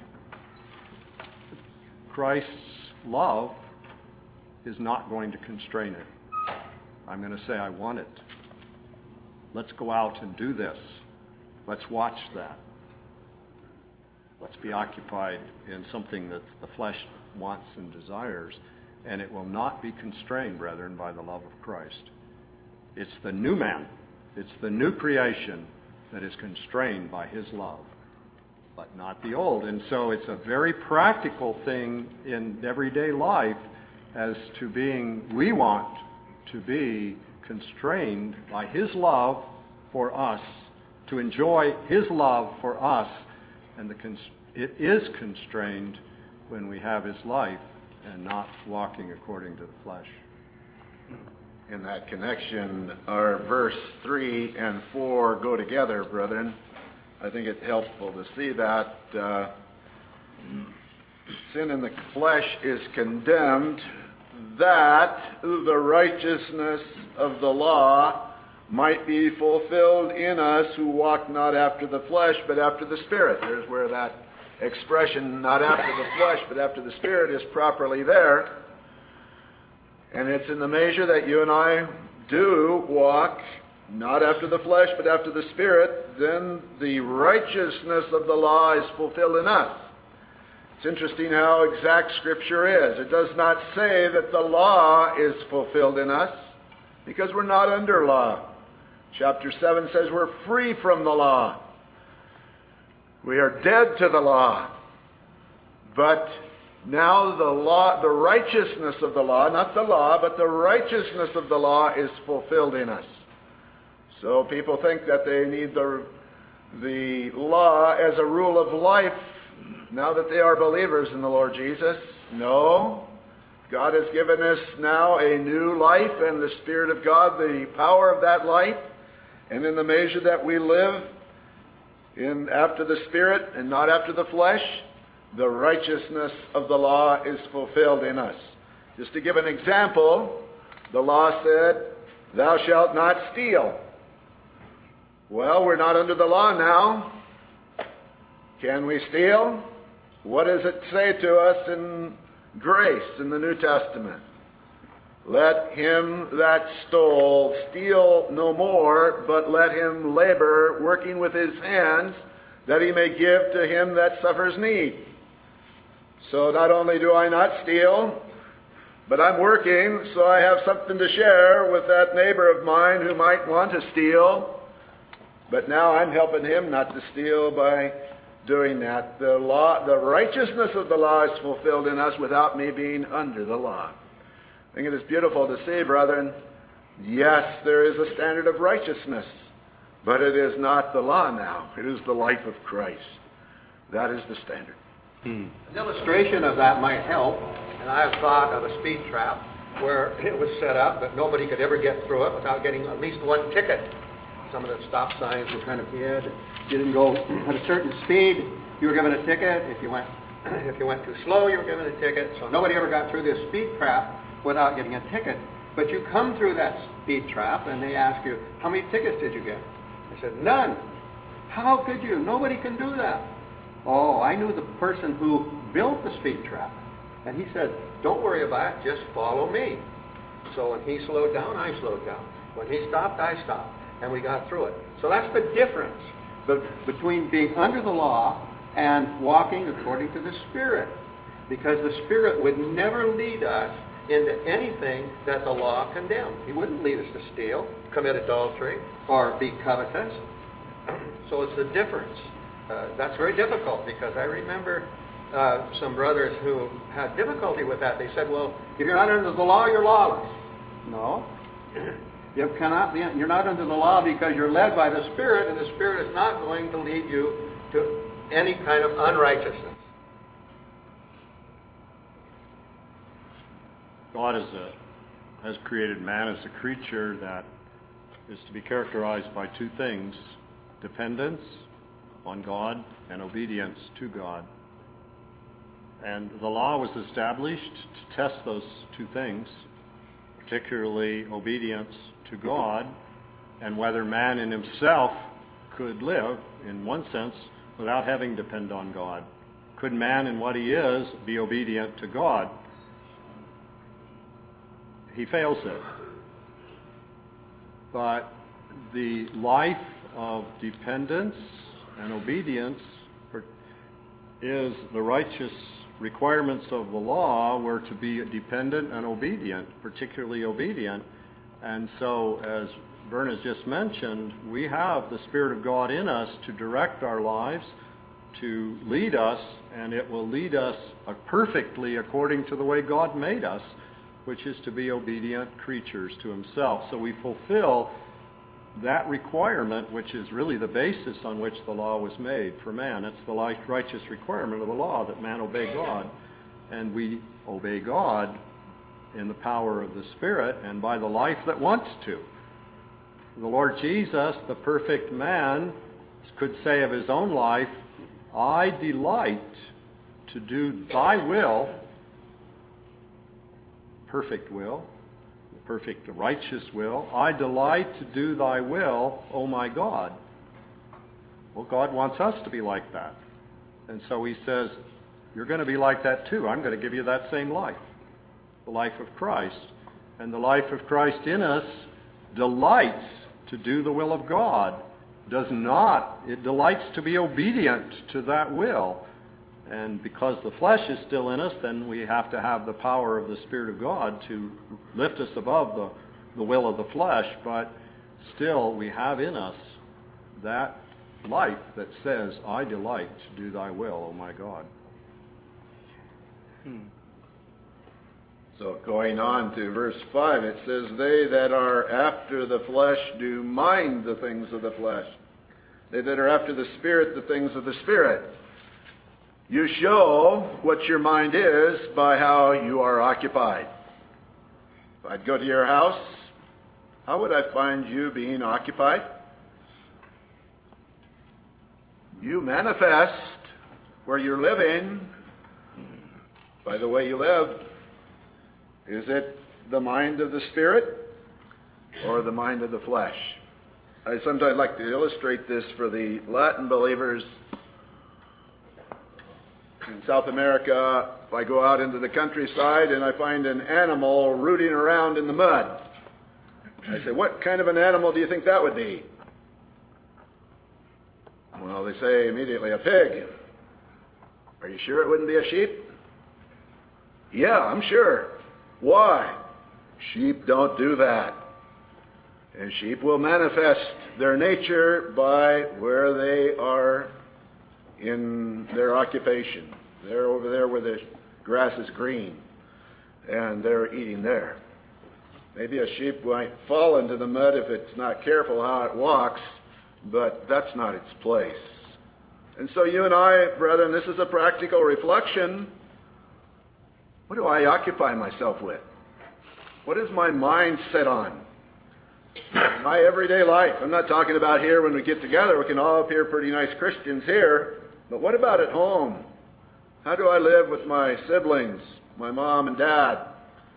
E: Christ's love is not going to constrain it. I'm going to say, I want it. Let's go out and do this. Let's watch that. Let's be occupied in something that the flesh wants and desires, and it will not be constrained, brethren, by the love of Christ. It's the new man, it's the new creation that is constrained by his love, but not the old. And so it's a very practical thing in everyday life as to we want to be constrained by his love for us, to enjoy his love for us. And it is constrained when we have his life and not walking according to the flesh.
B: In that connection, our verse 3 and 4 go together, brethren. I think it's helpful to see that sin in the flesh is condemned, that the righteousness of the law might be fulfilled in us who walk not after the flesh, but after the Spirit. There's where that expression, not after the flesh, but after the Spirit, is properly there. And it's in the measure that you and I do walk not after the flesh, but after the Spirit, then the righteousness of the law is fulfilled in us. It's interesting how exact Scripture is. It does not say that the law is fulfilled in us, because we're not under law. Chapter 7 says we're free from the law. We are dead to the law. But now the righteousness of the law, not the law, but the righteousness of the law is fulfilled in us. So people think that they need the law as a rule of life now that they are believers in the Lord Jesus. No. God has given us now a new life, and the Spirit of God, the power of that life. And in the measure that we live after the Spirit and not after the flesh, the righteousness of the law is fulfilled in us. Just to give an example, the law said, "Thou shalt not steal." Well, we're not under the law now. Can we steal? What does it say to us in grace in the New Testament? Let him that stole steal no more, but let him labor, working with his hands, that he may give to him that suffers need. So not only do I not steal, but I'm working, so I have something to share with that neighbor of mine who might want to steal. But now I'm helping him not to steal by doing that. The righteousness of the law is fulfilled in us without me being under the law. I think it is beautiful to see, brethren, yes, there is a standard of righteousness, but it is not the law now. It is the life of Christ. That is the standard.
J: An illustration of that might help, and I have thought of a speed trap where it was set up that nobody could ever get through it without getting at least one ticket. Some of the stop signs were kind of hid. You didn't go at a certain speed, you were given a ticket. If you went too slow, you were given a ticket. So nobody ever got through this speed trap without getting a ticket. But you come through that speed trap and they ask you, how many tickets did you get? I said, none. How could you? Nobody can do that. Oh, I knew the person who built the speed trap. And he said, don't worry about it, just follow me. So when he slowed down, I slowed down. When he stopped, I stopped. And we got through it. So that's the difference between being under the law and walking according to the Spirit. Because the Spirit would never lead us into anything that the law condemned. He wouldn't lead us to steal, commit adultery, or be covetous. So it's the difference. That's very difficult, because I remember some brothers who had difficulty with that. They said, well, if you're not under the law, you're lawless. No. You're not under the law because you're led by the Spirit, and the Spirit is not going to lead you to any kind of unrighteousness.
E: God has created man as a creature that is to be characterized by two things: dependence on God and obedience to God. And the law was established to test those two things, particularly obedience to God, and whether man in himself could live, in one sense, without having to depend on God. Could man in what he is be obedient to God? He fails it. But the life of dependence and obedience is the righteous requirements of the law were to be dependent and obedient, particularly obedient. And so, as Vern has just mentioned, we have the Spirit of God in us to direct our lives, to lead us, and it will lead us perfectly according to the way God made us, which is to be obedient creatures to Himself. So we fulfill that requirement, which is really the basis on which the law was made for man. It's the righteous requirement of the law that man obey God. And we obey God in the power of the Spirit and by the life that wants to. The Lord Jesus, the perfect man, could say of his own life, I delight to do thy will, perfect righteous will. I delight to do thy will, O my God. Well, God wants us to be like that. And so he says, you're going to be like that too. I'm going to give you that same life, the life of Christ. And the life of Christ in us delights to do the will of God. It delights to be obedient to that will. And because the flesh is still in us, then we have to have the power of the Spirit of God to lift us above the will of the flesh. But still, we have in us that life that says, I delight to do thy will, O my God.
B: So going on to verse 5, it says, they that are after the flesh do mind the things of the flesh. They that are after the Spirit, the things of the Spirit. You show what your mind is by how you are occupied. If I'd go to your house, how would I find you being occupied? You manifest where you're living by the way you live. Is it the mind of the Spirit or the mind of the flesh? I sometimes like to illustrate this for the Latin believers. In South America, if I go out into the countryside and I find an animal rooting around in the mud, I say, what kind of an animal do you think that would be? Well, they say immediately, a pig. Are you sure it wouldn't be a sheep? Yeah, I'm sure. Why? Sheep don't do that. And sheep will manifest their nature by where they are in their occupation. They're over there where the grass is green, and they're eating there. Maybe a sheep might fall into the mud if it's not careful how it walks, but that's not its place. And so you and I, brethren, this is a practical reflection. What do I occupy myself with? What is my mind set on? My everyday life. I'm not talking about here when we get together. We can all appear pretty nice Christians here. But what about at home? How do I live with my siblings, my mom and dad?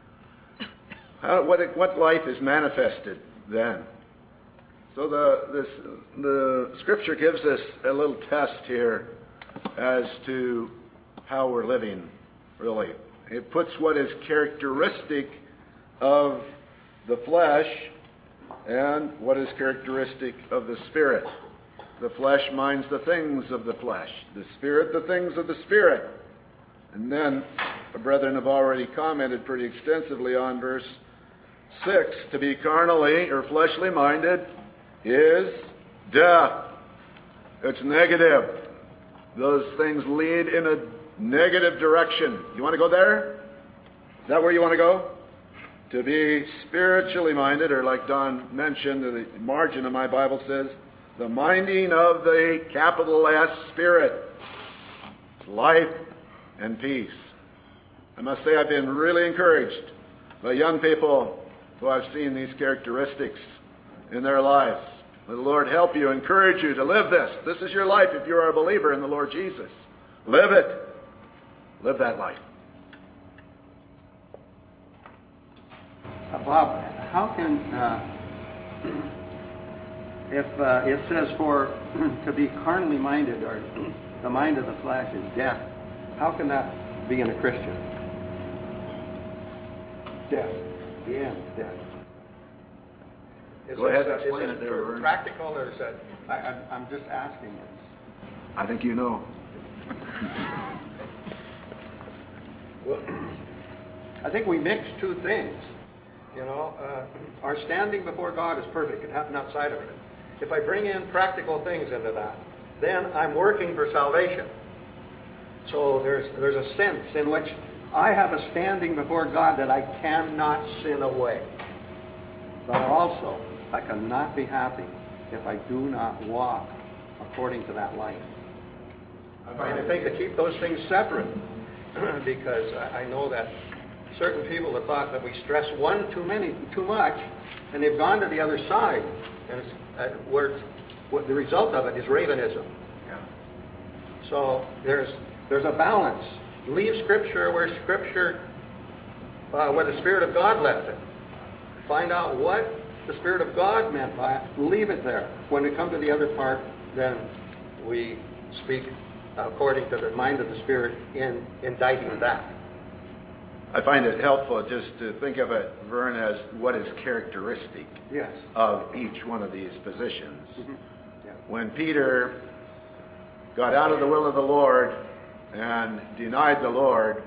B: What life is manifested then? So the Scripture gives us a little test here as to how we're living, really. It puts what is characteristic of the flesh and what is characteristic of the Spirit. The flesh minds the things of the flesh. The Spirit, the things of the Spirit. And then, the brethren have already commented pretty extensively on verse 6. To be carnally or fleshly minded is death. It's negative. Those things lead in a negative direction. You want to go there? Is that where you want to go? To be spiritually minded, or like Don mentioned, the margin of my Bible says, the minding of the capital S Spirit. It's life and peace. I must say I've been really encouraged by young people who I've seen these characteristics in their lives. May the Lord help you, encourage you to live this. This is your life if you are a believer in the Lord Jesus. Live it. Live that life.
J: Bob, how can, if it says for to be carnally minded, or the mind of the flesh is death, how can that be in a Christian? Death. The end, death.
B: Go ahead, explain it there, Vern.
J: Practical, or is that? I'm just asking it.
B: I think you know.
J: Well, I think we mix two things. You know, our standing before God is perfect. It can happen outside of it. If I bring in practical things into that, then I'm working for salvation. So there's a sense in which I have a standing before God that I cannot sin away. But also, I cannot be happy if I do not walk according to that life. I think to keep those things separate, because I know that certain people have thought that we stress one too much, and they've gone to the other side, and where what the result of it is Ravenism. So there's a balance. Leave Scripture where the Spirit of God left it. Find out what the Spirit of God meant by it. Leave it there. When we come to the other part, then we speak according to the mind of the Spirit in indicting that.
B: I find it helpful just to think of it, Vern, as what is characteristic of each one of these positions.
J: Mm-hmm. Yeah.
B: When Peter got out of the will of the Lord and denied the Lord,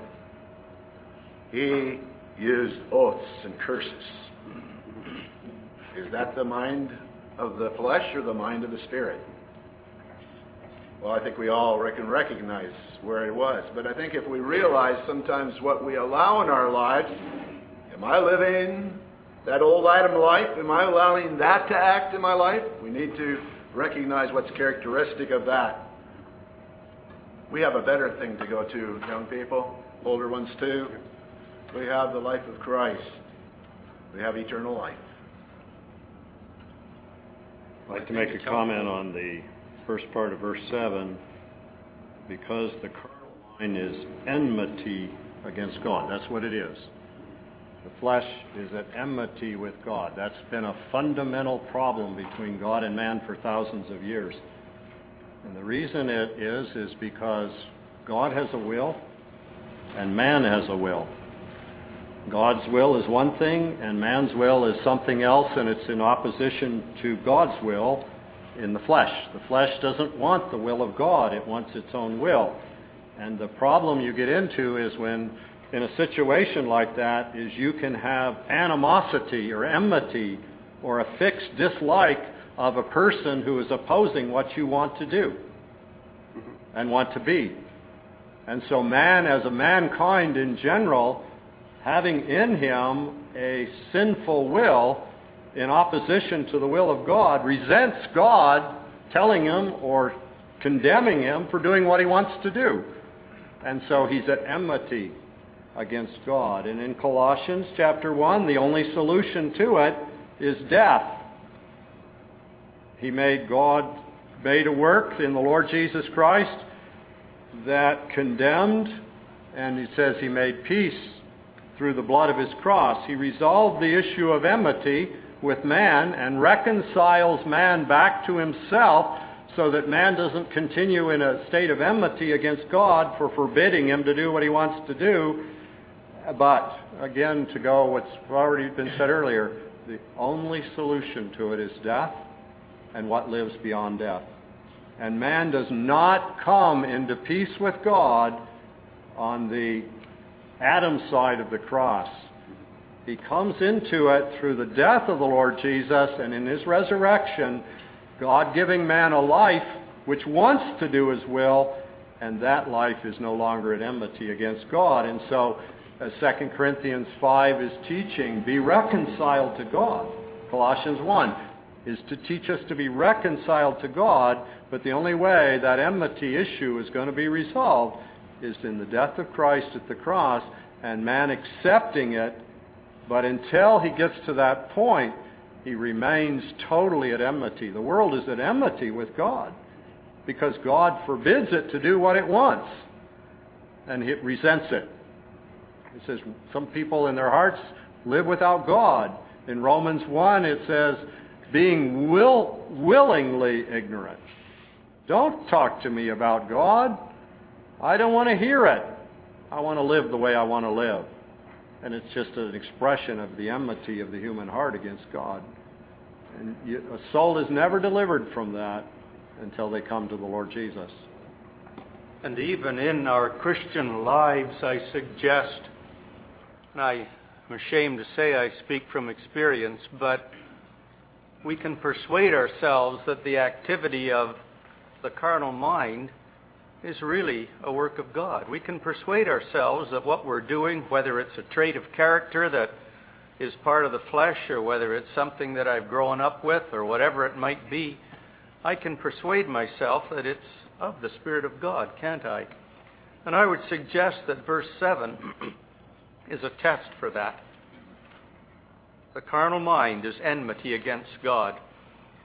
B: he used oaths and curses. Is that the mind of the flesh or the mind of the Spirit? Well, I think we all can recognize where it was. But I think if we realize sometimes what we allow in our lives, am I living that old Adam life? Am I allowing that to act in my life? We need to recognize what's characteristic of that. We have a better thing to go to, young people, older ones too. We have the life of Christ. We have eternal life.
E: I'd like to make a comment on the first part of verse 7. Because the carnal mind is enmity against God. That's what it is. The flesh is at enmity with God. That's been a fundamental problem between God and man for thousands of years. And the reason it is because God has a will and man has a will. God's will is one thing and man's will is something else, and it's in opposition to God's will in the flesh. The flesh doesn't want the will of God. It wants its own will. And the problem you get into is when, in a situation like that, is you can have animosity or enmity or a fixed dislike of a person who is opposing what you want to do and want to be. And so man, as a mankind in general, having in him a sinful will in opposition to the will of God, resents God telling him or condemning him for doing what he wants to do. And so he's at enmity against God. And in Colossians chapter 1, the only solution to it is death. He made a work in the Lord Jesus Christ that condemned, and he says he made peace through the blood of his cross. He resolved the issue of enmity with man and reconciles man back to himself so that man doesn't continue in a state of enmity against God for forbidding him to do what he wants to do. But, again, to go what's already been said earlier, the only solution to it is death and what lives beyond death. And man does not come into peace with God on the Adam side of the cross. He comes into it through the death of the Lord Jesus, and in his resurrection, God giving man a life which wants to do his will, and that life is no longer at enmity against God. And so, as 2 Corinthians 5 is teaching, be reconciled to God. Colossians 1 is to teach us to be reconciled to God, but the only way that enmity issue is going to be resolved is in the death of Christ at the cross, and man accepting it. But until he gets to that point, he remains totally at enmity. The world is at enmity with God because God forbids it to do what it wants, and it resents it. It says some people in their hearts live without God. In Romans 1 it says, being willingly ignorant. Don't talk to me about God. I don't want to hear it. I want to live the way I want to live. And it's just an expression of the enmity of the human heart against God. And a soul is never delivered from that until they come to the Lord Jesus.
A: And even in our Christian lives, I suggest, and I'm ashamed to say I speak from experience, but we can persuade ourselves that the activity of the carnal mind is really a work of God. We can persuade ourselves that what we're doing, whether it's a trait of character that is part of the flesh, or whether it's something that I've grown up with, or whatever it might be, I can persuade myself that it's of the Spirit of God, can't I? And I would suggest that verse 7 is a test for that. The carnal mind is enmity against God.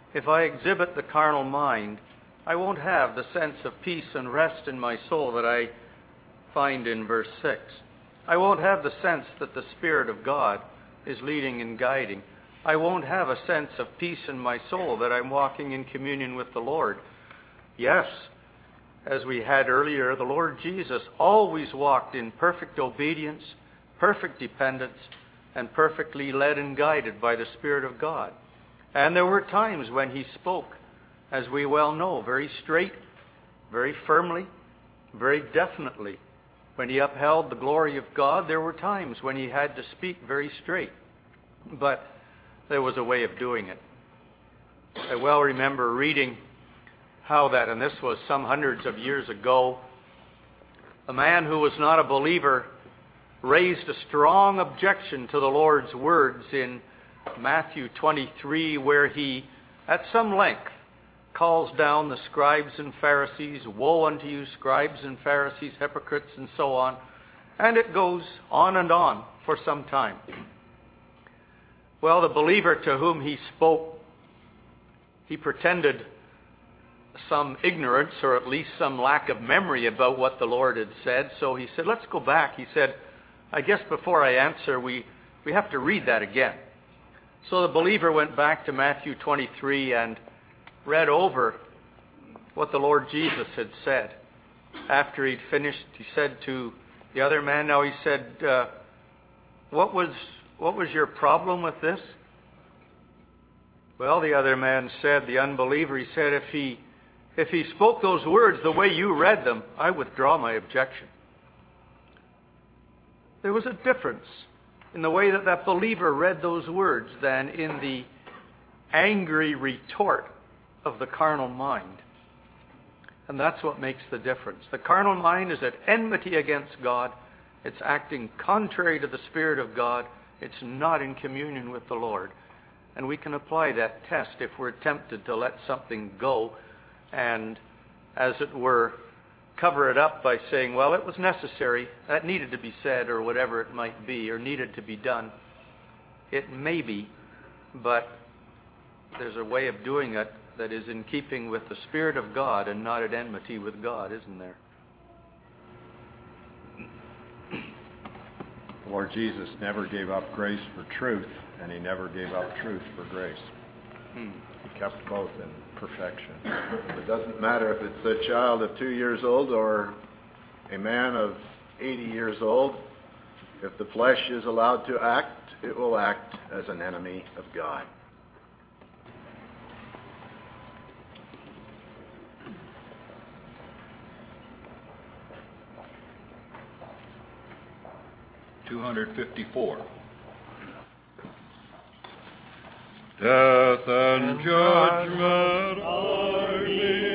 A: If I exhibit the carnal mind, I won't have the sense of peace and rest in my soul that I find in verse 6. I won't have the sense that the Spirit of God is leading and guiding. I won't have a sense of peace in my soul that I'm walking in communion with the Lord. Yes, as we had earlier, the Lord Jesus always walked in perfect obedience, perfect dependence, and perfectly led and guided by the Spirit of God. And there were times when he spoke, as we well know, very straight, very firmly, very definitely. When he upheld the glory of God, there were times when he had to speak very straight. But there was a way of doing it. I well remember reading how that, and this was some hundreds of years ago, a man who was not a believer raised a strong objection to the Lord's words in Matthew 23, where he, at some length, calls down the scribes and Pharisees, "Woe unto you, scribes and Pharisees, hypocrites," and so on. And it goes on and on for some time. Well, the believer to whom he spoke, he pretended some ignorance or at least some lack of memory about what the Lord had said. So he said, "Let's go back." He said, "I guess before I answer, we have to read that again." So the believer went back to Matthew 23 and read over what the Lord Jesus had said. After he'd finished, he said to the other man, now he said, what was your problem with this? Well, the other man said, the unbeliever, he said, if he spoke those words the way you read them, I withdraw my objection. There was a difference in the way that that believer read those words than in the angry retort of the carnal mind. And that's what makes the difference. The carnal mind is at enmity against God. It's acting contrary to the Spirit of God. It's not in communion with the Lord. And we can apply that test if we're tempted to let something go and, as it were, cover it up by saying, well, it was necessary, that needed to be said, or whatever it might be, or needed to be done. It may be, but there's a way of doing it that is in keeping with the Spirit of God and not at enmity with God, isn't there?
E: The Lord Jesus never gave up grace for truth, and he never gave up truth for grace. He kept both in perfection.
B: It doesn't matter if it's a child of 2 years old or a man of 80 years old. If the flesh is allowed to act, it will act as an enemy of God.
D: $254. Death and judgment are near.